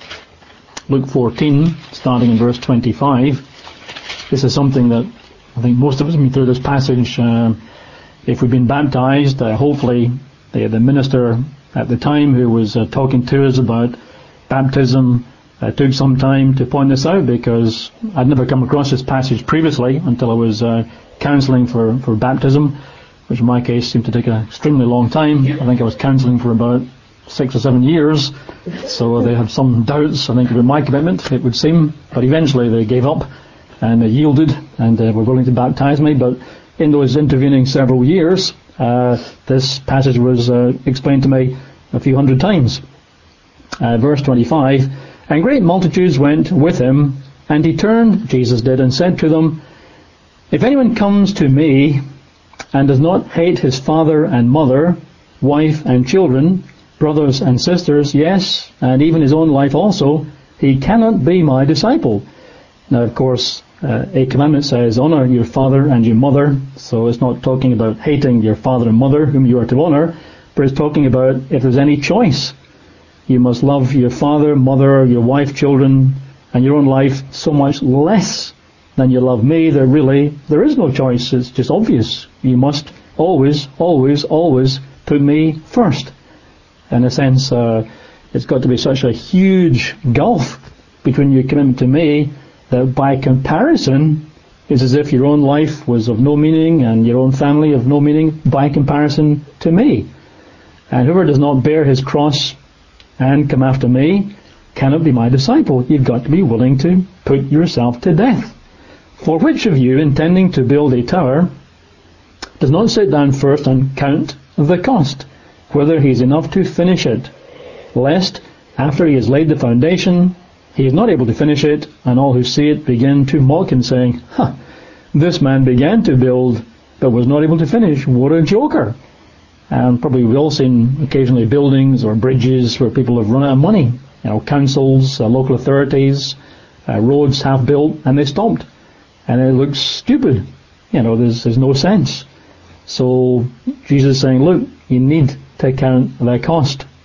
Luke 14, starting in verse 25. This is something that I think most of us, through this passage, if we've been baptized, hopefully the minister at the time who was talking to us about baptism took some time to point this out, because I'd never come across this passage previously until I was counselling for baptism, which in my case seemed to take an extremely long time. I think I was counselling for about 6 or 7 years, so they had some doubts, I think, about my commitment, it would seem, but eventually they gave up and they yielded and were willing to baptize me. But in those intervening several years, this passage was explained to me a few hundred times. Verse 25, and great multitudes went with him, and he turned, Jesus did, and said to them, if anyone comes to me and does not hate his father and mother, wife and children, brothers and sisters, yes, and even his own life also, he cannot be my disciple. Now, of course, a commandment says, honour your father and your mother, so it's not talking about hating your father and mother, whom you are to honour, but it's talking about if there's any choice. You must love your father, mother, your wife, children, and your own life so much less than you love me that really there is no choice. It's just obvious. You must always, always, always put me first. In a sense, it's got to be such a huge gulf between your commitment to me that by comparison it's as if your own life was of no meaning and your own family of no meaning by comparison to me. And whoever does not bear his cross and come after me cannot be my disciple. You've got to be willing to put yourself to death. For which of you, intending to build a tower, does not sit down first and count the cost, whether he is enough to finish it, lest, after he has laid the foundation, he is not able to finish it, and all who see it begin to mock him, saying, this man began to build, but was not able to finish. What a joker. And probably we've all seen occasionally buildings or bridges where people have run out of money. Councils, local authorities, roads half built, and they stopped. And it looks stupid. There's no sense. So Jesus is saying, look, you need to count the cost.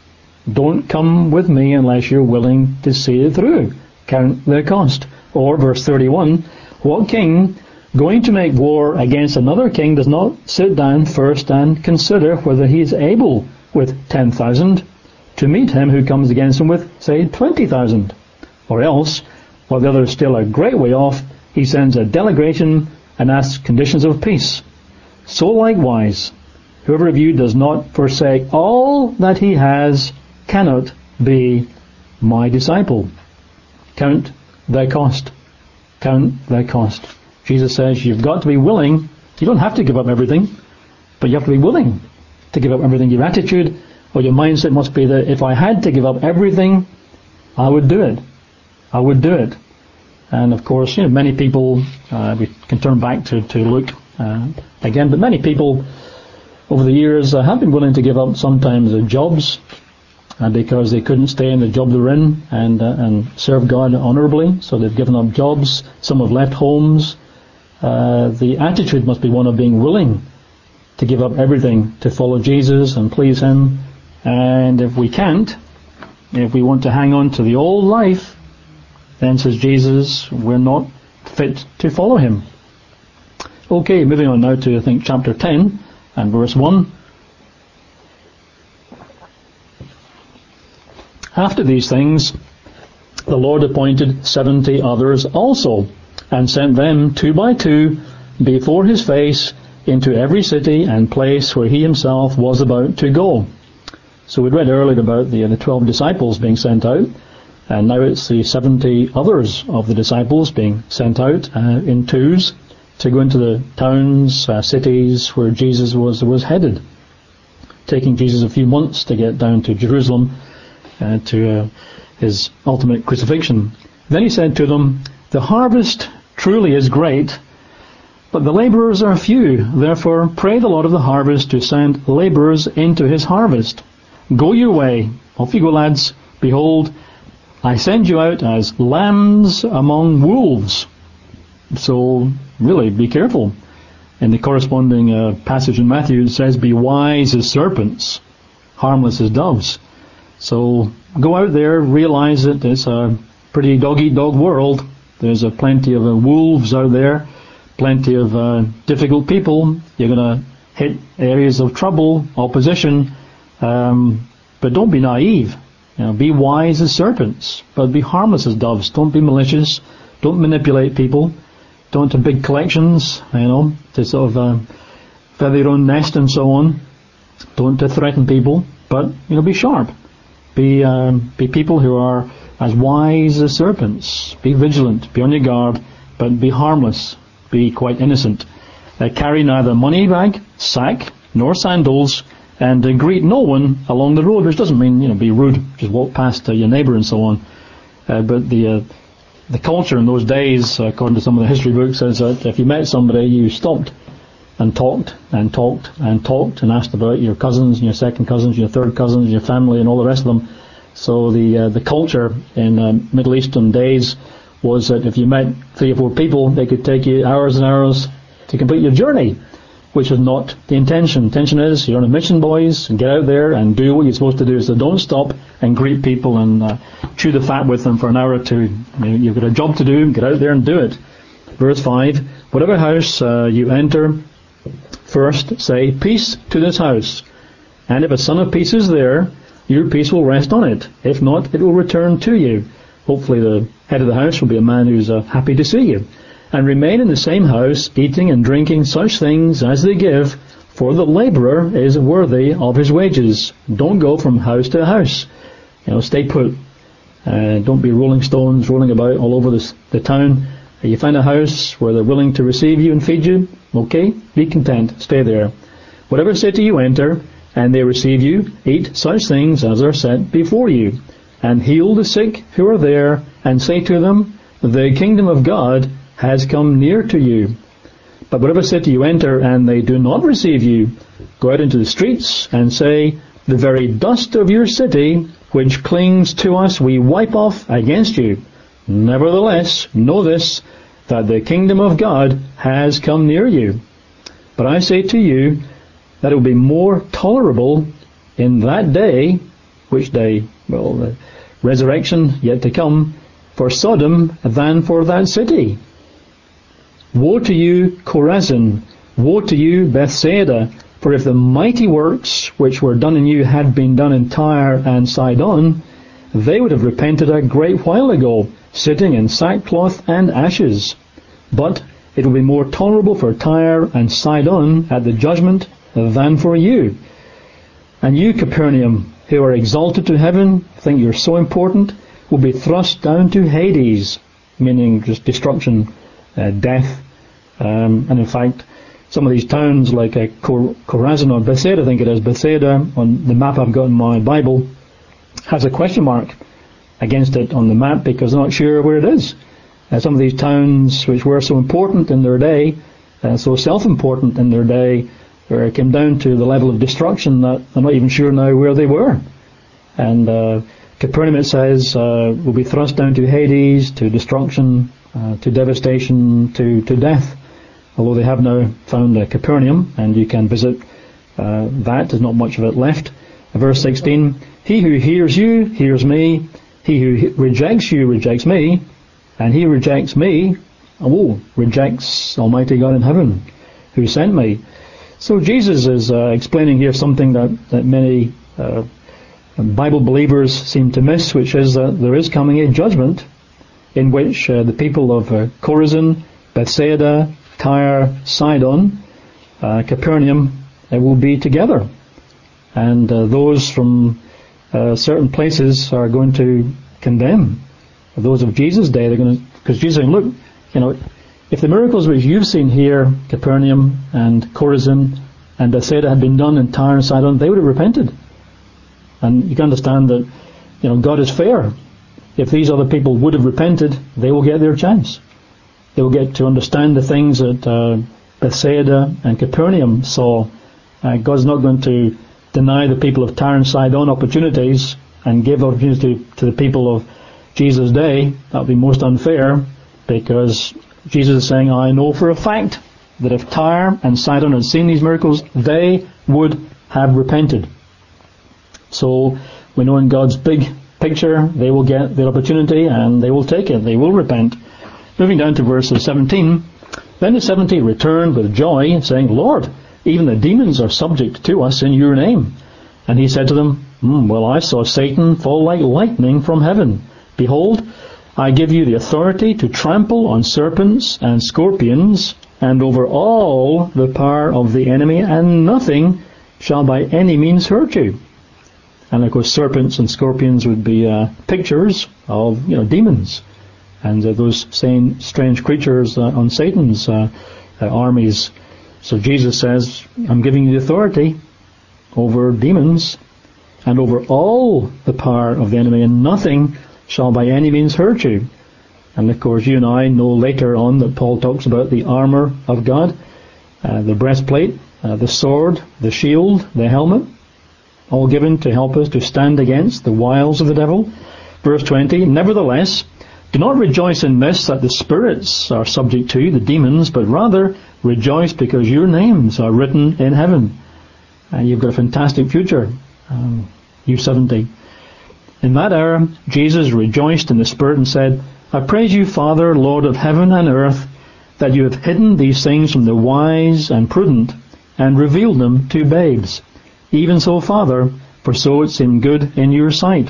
Don't come with me unless you're willing to see it through. Count the cost. Or verse 31, what king going to make war against another king does not sit down first and consider whether he is able with 10,000 to meet him who comes against him with, say, 20,000? Or else, while the other is still a great way off, he sends a delegation and asks conditions of peace. So likewise, whoever of you does not forsake all that he has cannot be my disciple. Count thy cost. Count thy cost. Jesus says you've got to be willing. You don't have to give up everything, but you have to be willing to give up everything. Your attitude or your mindset must be that if I had to give up everything, I would do it. I would do it. And of course, many people, we can turn back to Luke again, but many people over the years have been willing to give up sometimes their jobs because they couldn't stay in the job they're in and serve God honourably, so they've given up jobs. Some have left homes. The attitude must be one of being willing to give up everything to follow Jesus and please Him. And if we can't, if we want to hang on to the old life, then, says Jesus, we're not fit to follow Him. Okay, moving on now to, I think, chapter 10 and verse 1. After these things, the Lord appointed 70 others also, and sent them 2 by 2 before His face into every city and place where He Himself was about to go. So we read earlier about the 12 disciples being sent out, and now it's the 70 others of the disciples being sent out in twos to go into the towns, cities where Jesus was headed, taking Jesus a few months to get down to Jerusalem to His ultimate crucifixion. Then He said to them, the harvest truly is great, but the labourers are few. Therefore pray the Lord of the harvest to send labourers into His harvest. Go your way. Off you go, lads. Behold, I send you out as lambs among wolves. So, really, be careful. In the corresponding passage in Matthew, it says, be wise as serpents, harmless as doves. So, go out there, realize that it's a pretty dog-eat-dog world. There's plenty of wolves out there, plenty of difficult people. You're going to hit areas of trouble, opposition, but don't be naive. Be wise as serpents, but be harmless as doves. Don't be malicious. Don't manipulate people. Don't have big collections, to sort of feather your own nest and so on. Don't threaten people, but be sharp. Be people who are as wise as serpents. Be vigilant. Be on your guard, but be harmless. Be quite innocent. Carry neither money bag, sack, nor sandals, and greet no one along the road, which doesn't mean, be rude, just walk past your neighbour and so on. But the culture in those days, according to some of the history books, says that if you met somebody, you stopped and talked and talked and talked and asked about your cousins and your second cousins, your third cousins, your family and all the rest of them. So the culture in Middle Eastern days was that if you met 3 or 4 people, they could take you hours and hours to complete your journey, which was not the intention. The intention is you're on a mission, boys, and get out there and do what you're supposed to do. So don't stop and greet people and chew the fat with them for an hour or two. You've got a job to do, get out there and do it. Verse 5, whatever house you enter, first say, peace to this house. And if a son of peace is there, your peace will rest on it. If not, it will return to you. Hopefully the head of the house will be a man who's happy to see you. And remain in the same house, eating and drinking such things as they give, for the labourer is worthy of his wages. Don't go from house to house. Stay put. Don't be rolling stones, rolling about all over the town. You find a house where they're willing to receive you and feed you, okay? Be content. Stay there. Whatever city you enter, and they receive you, eat such things as are set before you. And heal the sick who are there, and say to them, the kingdom of God has come near to you. But whatever city you enter and they do not receive you, go out into the streets and say, the very dust of your city, which clings to us, we wipe off against you. Nevertheless, know this, that the kingdom of God has come near you. But I say to you that it will be more tolerable in that day Which day? Well, the resurrection yet to come, for Sodom than for that city. Woe to you, Chorazin! Woe to you, Bethsaida! For if the mighty works which were done in you had been done in Tyre and Sidon, they would have repented a great while ago, sitting in sackcloth and ashes. But it will be more tolerable for Tyre and Sidon at the judgment than for you. And you, Capernaum, who are exalted to heaven, think you're so important, will be thrust down to Hades, meaning just destruction, death. And in fact, some of these towns like Chorazin or Bethsaida, I think it is, Bethsaida, on the map I've got in my Bible, has a question mark against it on the map because I'm not sure where it is. Some of these towns which were so important in their day, so self-important in their day, where it came down to the level of destruction that I'm not even sure now where they were. And Capernaum, it says, will be thrust down to Hades, to destruction, to devastation, to death. Although they have now found Capernaum, and you can visit that. There's not much of it left. Verse 16, he who hears you, hears me. He who rejects you, rejects me. And he rejects me, rejects Almighty God in heaven, who sent me. So Jesus is explaining here something that many Bible believers seem to miss, which is that there is coming a judgment in which the people of Chorazin, Bethsaida, Tyre, Sidon, Capernaum will be together. And those from certain places are going to condemn those of Jesus' day. They're going to, because Jesus is saying, look, if the miracles which you've seen here, Capernaum and Chorazin and Bethsaida, had been done in Tyre and Sidon, they would have repented. And you can understand that, God is fair. If these other people would have repented, they will get their chance. They will get to understand the things that Bethsaida and Capernaum saw. God's not going to deny the people of Tyre and Sidon opportunities and give opportunity to the people of Jesus' day. That would be most unfair, because Jesus is saying, I know for a fact that if Tyre and Sidon had seen these miracles, they would have repented. So we know in God's big picture, they will get the opportunity and they will take it. They will repent. Moving down to verse 17. Then the 70 returned with joy, saying, Lord, even the demons are subject to us in your name. And he said to them, well, I saw Satan fall like lightning from heaven. Behold, I give you the authority to trample on serpents and scorpions, and over all the power of the enemy, and nothing shall by any means hurt you. And of course, serpents and scorpions would be pictures of demons, and those same strange creatures on Satan's armies. So Jesus says, I'm giving you the authority over demons and over all the power of the enemy, and nothing shall by any means hurt you. And of course, you and I know later on that Paul talks about the armour of God, the breastplate, the sword, the shield, the helmet, all given to help us to stand against the wiles of the devil. Verse 20, nevertheless, do not rejoice in this, that the spirits are subject to you, the demons, but rather rejoice because your names are written in heaven. And you've got a fantastic future, you 70. In that hour, Jesus rejoiced in the Spirit and said, I praise you, Father, Lord of heaven and earth, that you have hidden these things from the wise and prudent and revealed them to babes. Even so, Father, for so it seemed good in your sight.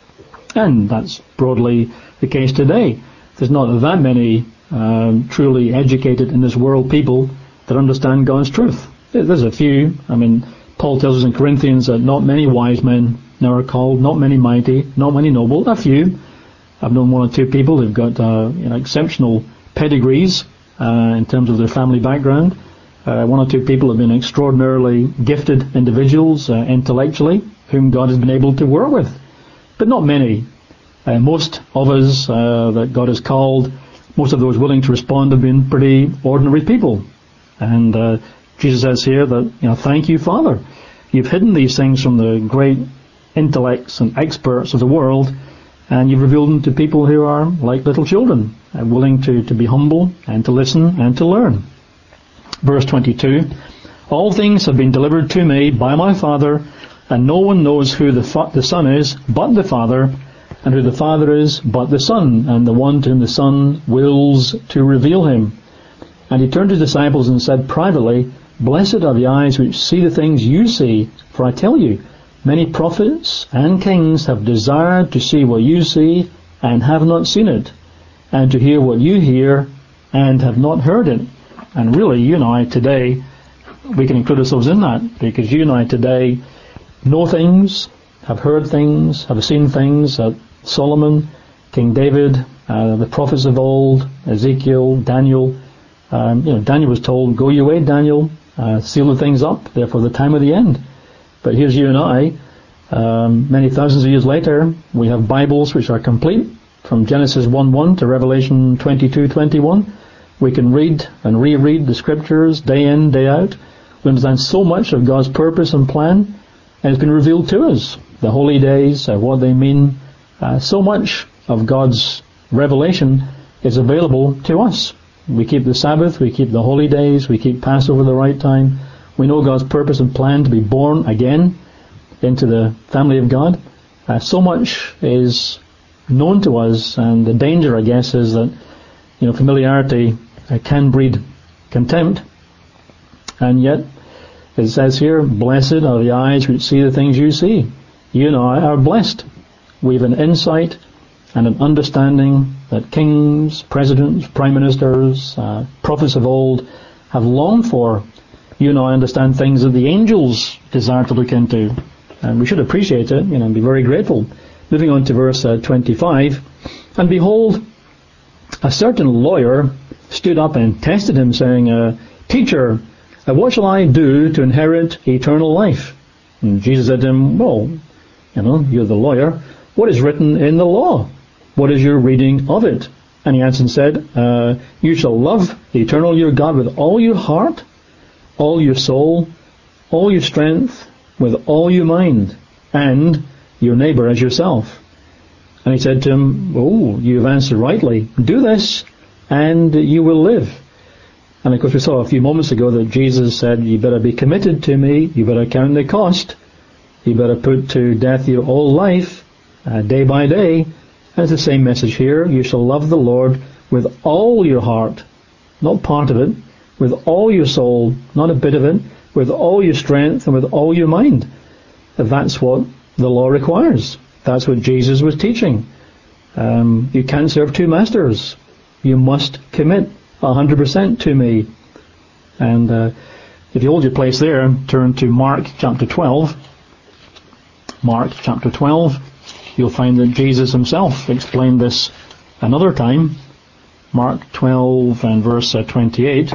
And that's broadly the case today. There's not that many truly educated in this world people that understand God's truth. There's a few. Paul tells us in Corinthians that not many wise men now are called, not many mighty, not many noble, a few. I've known one or two people who've got exceptional pedigrees in terms of their family background. One or two people have been extraordinarily gifted individuals intellectually, whom God has been able to work with. But not many. Most of us that God has called, most of those willing to respond have been pretty ordinary people. And Jesus says here that, thank you, Father. You've hidden these things from the great intellects and experts of the world, and you've revealed them to people who are like little children, willing to be humble and to listen and to learn. Verse 22, all things have been delivered to me by my Father, And no one knows who the Son is but the Father, and who the Father is but the Son, and the one to whom the Son wills to reveal him. And he turned to his disciples and said privately, Blessed are the eyes which see the things you see, for I tell you, many prophets and kings have desired to see what you see, and have not seen it, and to hear what you hear, and have not heard it. And really, you and I today, we can include ourselves in that, because you and I today know things, have heard things, have seen things that Solomon, King David, the prophets of old, Ezekiel, Daniel. Daniel was told, "Go your way, Daniel, seal the things up, therefore the time of the end." But here's you and I, many thousands of years later, we have Bibles which are complete, from Genesis 1:1 to Revelation 22:21. We can read and reread the Scriptures day in, day out. We understand so much of God's purpose and plan, and it's been revealed to us. The holy days, what they mean, so much of God's revelation is available to us. We keep the Sabbath, we keep the holy days, we keep Passover the right time. We know God's purpose and plan to be born again into the family of God. So much is known to us, and the danger, I guess, is that familiarity can breed contempt. And yet, it says here, blessed are the eyes which see the things you see. You and I are blessed. We have an insight and an understanding that kings, presidents, prime ministers, prophets of old have longed for. You and I understand things that the angels desire to look into. And we should appreciate it, and be very grateful. Moving on to verse 25. And behold, a certain lawyer stood up and tested him, saying, Teacher, what shall I do to inherit eternal life? And Jesus said to him, Well, you're the lawyer. What is written in the law? What is your reading of it? And he answered and said, You shall love the eternal your God with all your heart, all your soul, all your strength, with all your mind, and your neighbor as yourself. And he said to him, Oh, you have answered rightly. Do this, and you will live. And of course we saw a few moments ago that Jesus said, You better be committed to me, you better count the cost, you better put to death your old life, day by day. And it's the same message here. You shall love the Lord with all your heart, not part of it, with all your soul, not a bit of it, with all your strength and with all your mind. That's what the law requires. That's what Jesus was teaching. You can't serve two masters. You must commit 100% to me. And if you hold your place there, turn to Mark chapter 12. Mark chapter 12. You'll find that Jesus himself explained this another time. Mark 12 and verse 28.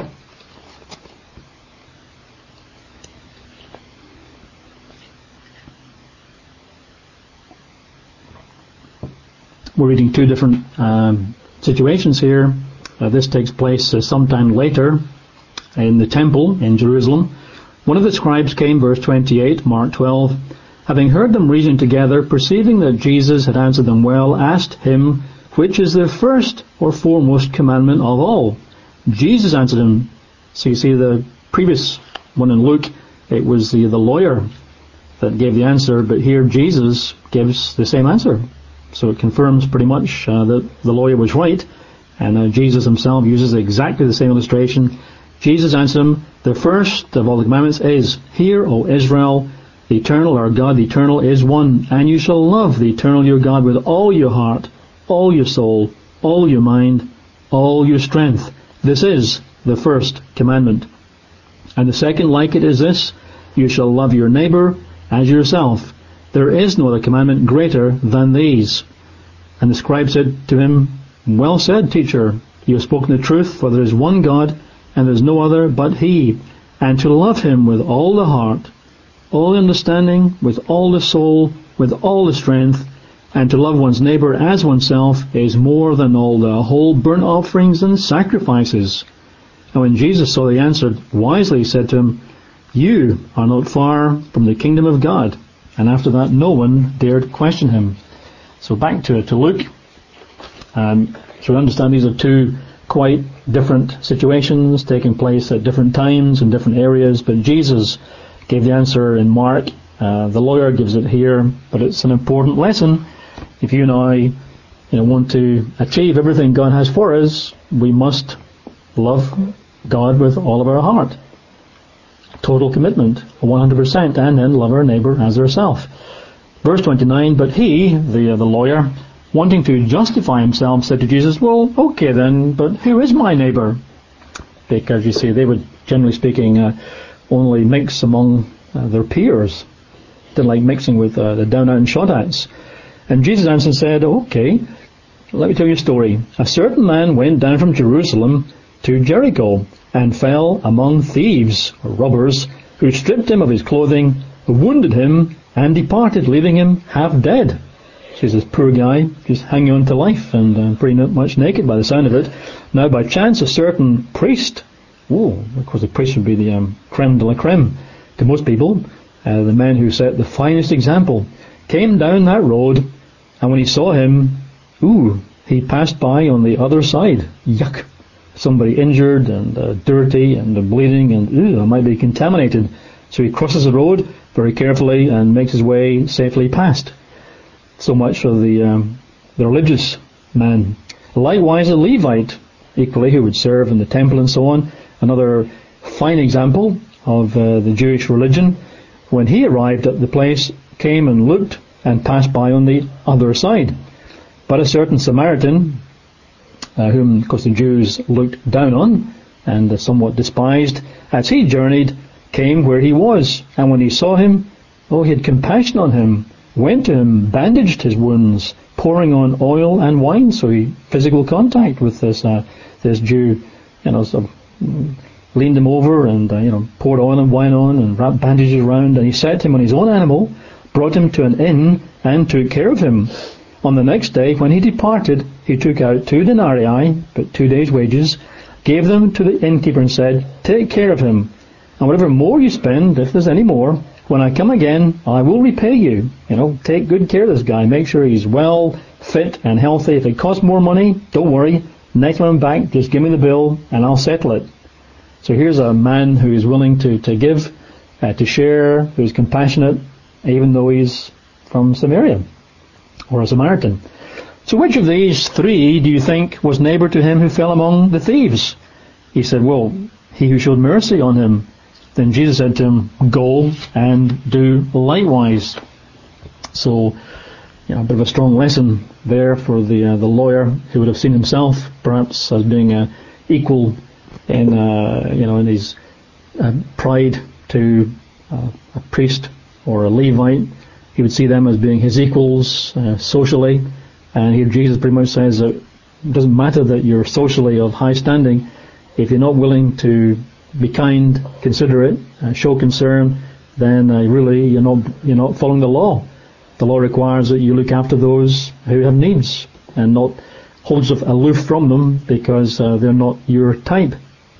We're reading two different situations here. This takes place sometime later in the temple in Jerusalem. One of the scribes came, verse 28, Mark 12, having heard them reason together, perceiving that Jesus had answered them well, asked him, Which is the first or foremost commandment of all? Jesus answered him. So you see the previous one in Luke, it was the lawyer that gave the answer, but here Jesus gives the same answer. So it confirms pretty much that the lawyer was right, and Jesus himself uses exactly the same illustration. Jesus answered him, The first of all the commandments is, Hear, O Israel, the eternal, our God, the eternal, is one, and you shall love the eternal your God with all your heart, all your soul, all your mind, all your strength. This is the first commandment. And the second like it is this, You shall love your neighbor as yourself. There is no other commandment greater than these. And the scribe said to him, Well said, teacher, you have spoken the truth, for there is one God, and there is no other but He, and to love Him with all the heart, all the understanding, with all the soul, with all the strength, and to love one's neighbor as oneself is more than all the whole burnt offerings and sacrifices. And when Jesus saw the answer wisely, he said to him, You are not far from the kingdom of God. And after that, no one dared question him. So back to Luke. So we understand these are two quite different situations taking place at different times in different areas, but Jesus gave the answer in Mark The lawyer gives it here, but it's an important lesson. If you and I want to achieve everything God has for us, we must love God with all of our heart. Total commitment, 100%, and then love our neighbour as ourselves. Verse 29, but he, the lawyer, wanting to justify himself, said to Jesus, well, okay then, but who is my neighbour? Because, you see, they would, generally speaking, only mix among their peers. Didn't like mixing with the down-out and shut-outs. And Jesus answered and said, okay, let me tell you a story. A certain man went down from Jerusalem to Jericho and fell among thieves, or robbers, who stripped him of his clothing, wounded him, and departed, leaving him half dead. She's this poor guy, just hanging on to life and pretty much naked by the sound of it. Now, by chance, a certain priest, of course the priest would be the creme de la creme to most people, the man who set the finest example, came down that road, and when he saw him, he passed by on the other side. Yuck! Somebody injured and dirty and bleeding and I might be contaminated. So he crosses the road very carefully and makes his way safely past. So much for the religious man. Likewise, a Levite, equally, who would serve in the temple and so on, another fine example of the Jewish religion. When he arrived at the place, came and looked and passed by on the other side. But a certain Samaritan, whom, of course, the Jews looked down on and somewhat despised, as he journeyed, came where he was. And when he saw him, he had compassion on him, went to him, bandaged his wounds, pouring on oil and wine. So he physical contact with this Jew, leaned him over and poured oil and wine on and wrapped bandages around. And he set him on his own animal, brought him to an inn, and took care of him. On the next day, when he departed, he took out 2 denarii, but 2 days' wages, gave them to the innkeeper and said, take care of him, and whatever more you spend, if there's any more, when I come again, I will repay you. Take good care of this guy. Make sure he's well, fit, and healthy. If it costs more money, don't worry. Next time I'm back, just give me the bill, and I'll settle it. So here's a man who is willing to give, to share, who's compassionate, even though he's from Samaria, or a Samaritan. So which of these 3 do you think was neighbour to him who fell among the thieves? He said, well, he who showed mercy on him. Then Jesus said to him, go and do likewise. So, a bit of a strong lesson there for the lawyer, who would have seen himself perhaps as being equal in his pride to a priest or a Levite. He would see them as being his equals socially, and here Jesus pretty much says that it doesn't matter that you're socially of high standing if you're not willing to be kind, considerate, show concern, then really you're not following the law. The law requires that you look after those who have needs and not hold yourself aloof from them because they're not your type.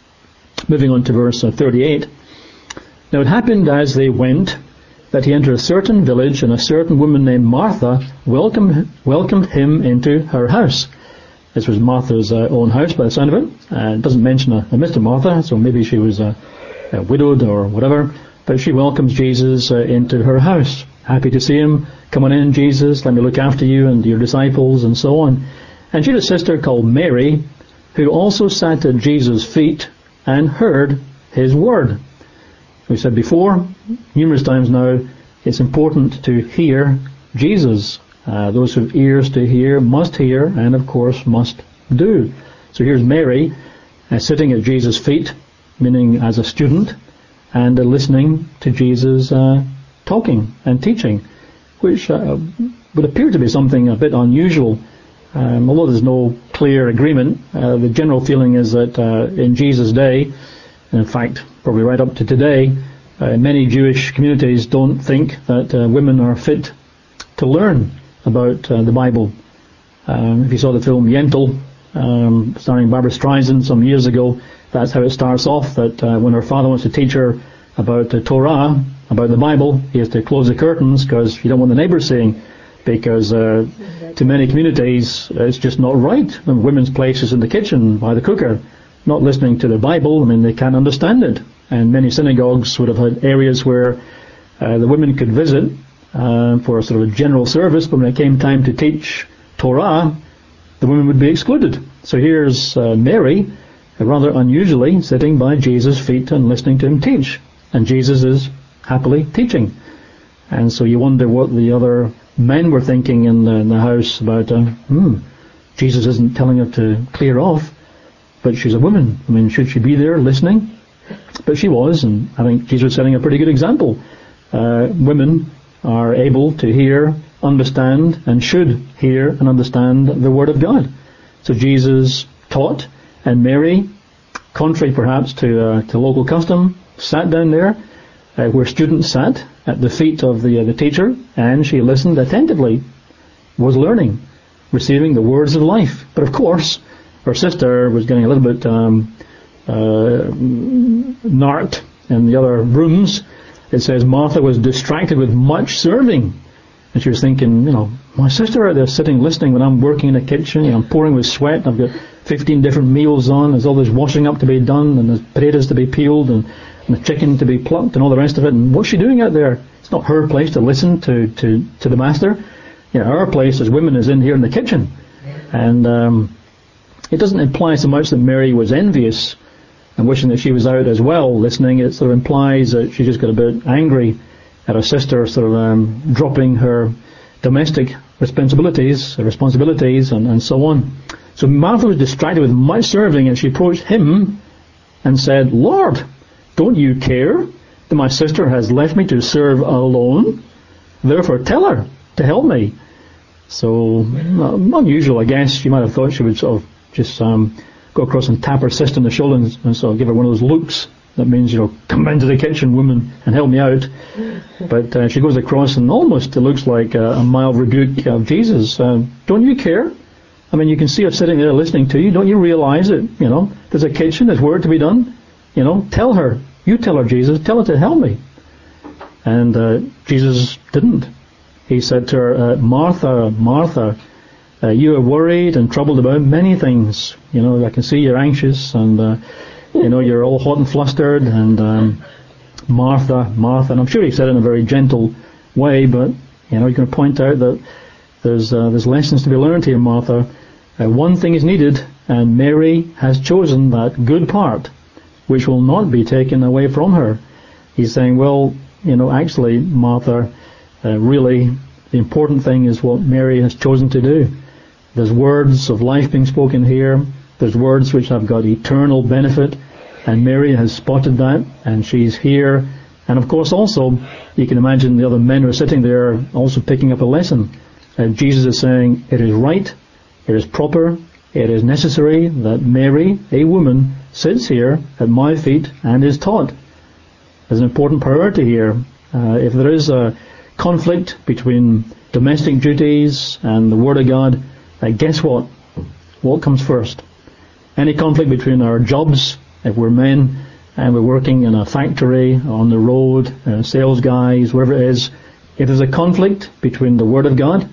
Moving on to verse 38. Now it happened as they went that he entered a certain village, and a certain woman named Martha welcomed him into her house. This was Martha's own house by the sound of it. It doesn't mention a Mr. Martha, so maybe she was widowed or whatever, but she welcomes Jesus into her house. Happy to see him. Come on in, Jesus, let me look after you and your disciples and so on. And she had a sister called Mary, who also sat at Jesus' feet and heard his word. We said before, numerous times now, it's important to hear Jesus. Those who have ears to hear must hear, and of course must do. So here's Mary sitting at Jesus' feet, meaning as a student, and listening to Jesus talking and teaching, which would appear to be something a bit unusual. Although there's no clear agreement, the general feeling is that in Jesus' day, in fact, probably right up to today, many Jewish communities don't think that women are fit to learn about the Bible. If you saw the film Yentl, starring Barbara Streisand some years ago, that's how it starts off, that when her father wants to teach her about the Torah, about the Bible, he has to close the curtains because you don't want the neighbours seeing, because to many communities it's just not right. And women's place is in the kitchen by the cooker, not listening to the Bible. I mean, they can't understand it. And many synagogues would have had areas where The women could visit for a sort of a general service, but when it came time to teach Torah, the women would be excluded. So here's Mary, rather unusually, sitting by Jesus' feet and listening to him teach. And Jesus is happily teaching. And so you wonder what the other men were thinking in the house about, Jesus isn't telling her to clear off, but she's a woman. I mean, should she be there listening? But she was, and I think Jesus was setting a pretty good example. Women are able to hear, understand, and should hear and understand the Word of God. So Jesus taught, and Mary, contrary perhaps to local custom, sat down there where students sat at the feet of the teacher, and she listened attentively, was learning, receiving the words of life. But of course, her sister was getting a little bit narked in the other rooms. It says Martha was distracted with much serving. And she was thinking, my sister out there sitting listening when I'm working in the kitchen, I'm pouring with sweat, I've got 15 different meals on, there's all this washing up to be done, and there's potatoes to be peeled, and the chicken to be plucked, and all the rest of it, and what's she doing out there? It's not her place to listen to the master. Our place as women is in here in the kitchen. And it doesn't imply so much that Mary was envious and wishing that she was out as well listening. It sort of implies that she just got a bit angry at her sister sort of dropping her domestic responsibilities and so on. So Martha was distracted with much serving, and she approached him and said, Lord, don't you care that my sister has left me to serve alone? Therefore tell her to help me. So unusual, I guess. You might have thought she would sort of just go across and tap her sister on the shoulder and sort of give her one of those looks. That means, come into the kitchen, woman, and help me out. But she goes across and almost it looks like a mild rebuke of Jesus. Don't you care? I mean, you can see her sitting there listening to you. Don't you realize that, there's a kitchen, there's work to be done? Tell her. You tell her, Jesus. Tell her to help me. And Jesus didn't. He said to her, Martha, Martha, you are worried and troubled about many things. I can see you're anxious and, you're all hot and flustered and Martha, Martha. And I'm sure he said it in a very gentle way, but, you can point out that there's lessons to be learned here, Martha. One thing is needed, and Mary has chosen that good part, which will not be taken away from her. He's saying, well, actually, Martha, really, the important thing is what Mary has chosen to do. There's words of life being spoken here. There's words which have got eternal benefit, and Mary has spotted that, and she's here. And of course also, you can imagine the other men who are sitting there also picking up a lesson. Jesus is saying, it is right, it is proper, it is necessary that Mary, a woman, sits here at my feet and is taught. There's an important priority here. If there is a conflict between domestic duties and the Word of God, guess what? What comes first? Any conflict between our jobs, if we're men and we're working in a factory, on the road, sales guys, wherever it is, if there's a conflict between the Word of God,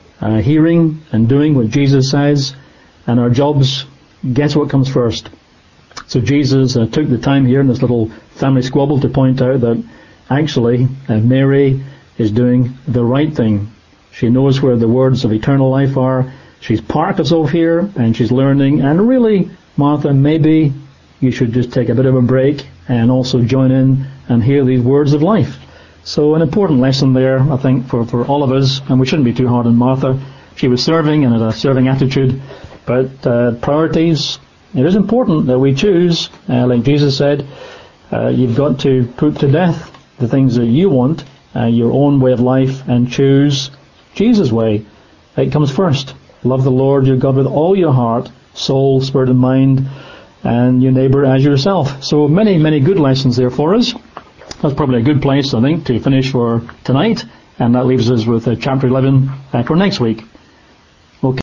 hearing and doing what Jesus says, and our jobs, guess what comes first? So Jesus took the time here in this little family squabble to point out that actually Mary is doing the right thing. She knows where the words of eternal life are. She's parked herself here and she's learning. And really, Martha, maybe you should just take a bit of a break and also join in and hear these words of life. So an important lesson there, I think, for all of us. And we shouldn't be too hard on Martha. She was serving and had a serving attitude. But priorities, it is important that we choose, like Jesus said, you've got to put to death the things that you want, your own way of life, and choose Jesus' way. It comes first. Love the Lord your God with all your heart, soul, spirit and mind, and your neighbour as yourself. So many, many good lessons there for us. That's probably a good place, I think, to finish for tonight. And that leaves us with chapter 11 for next week.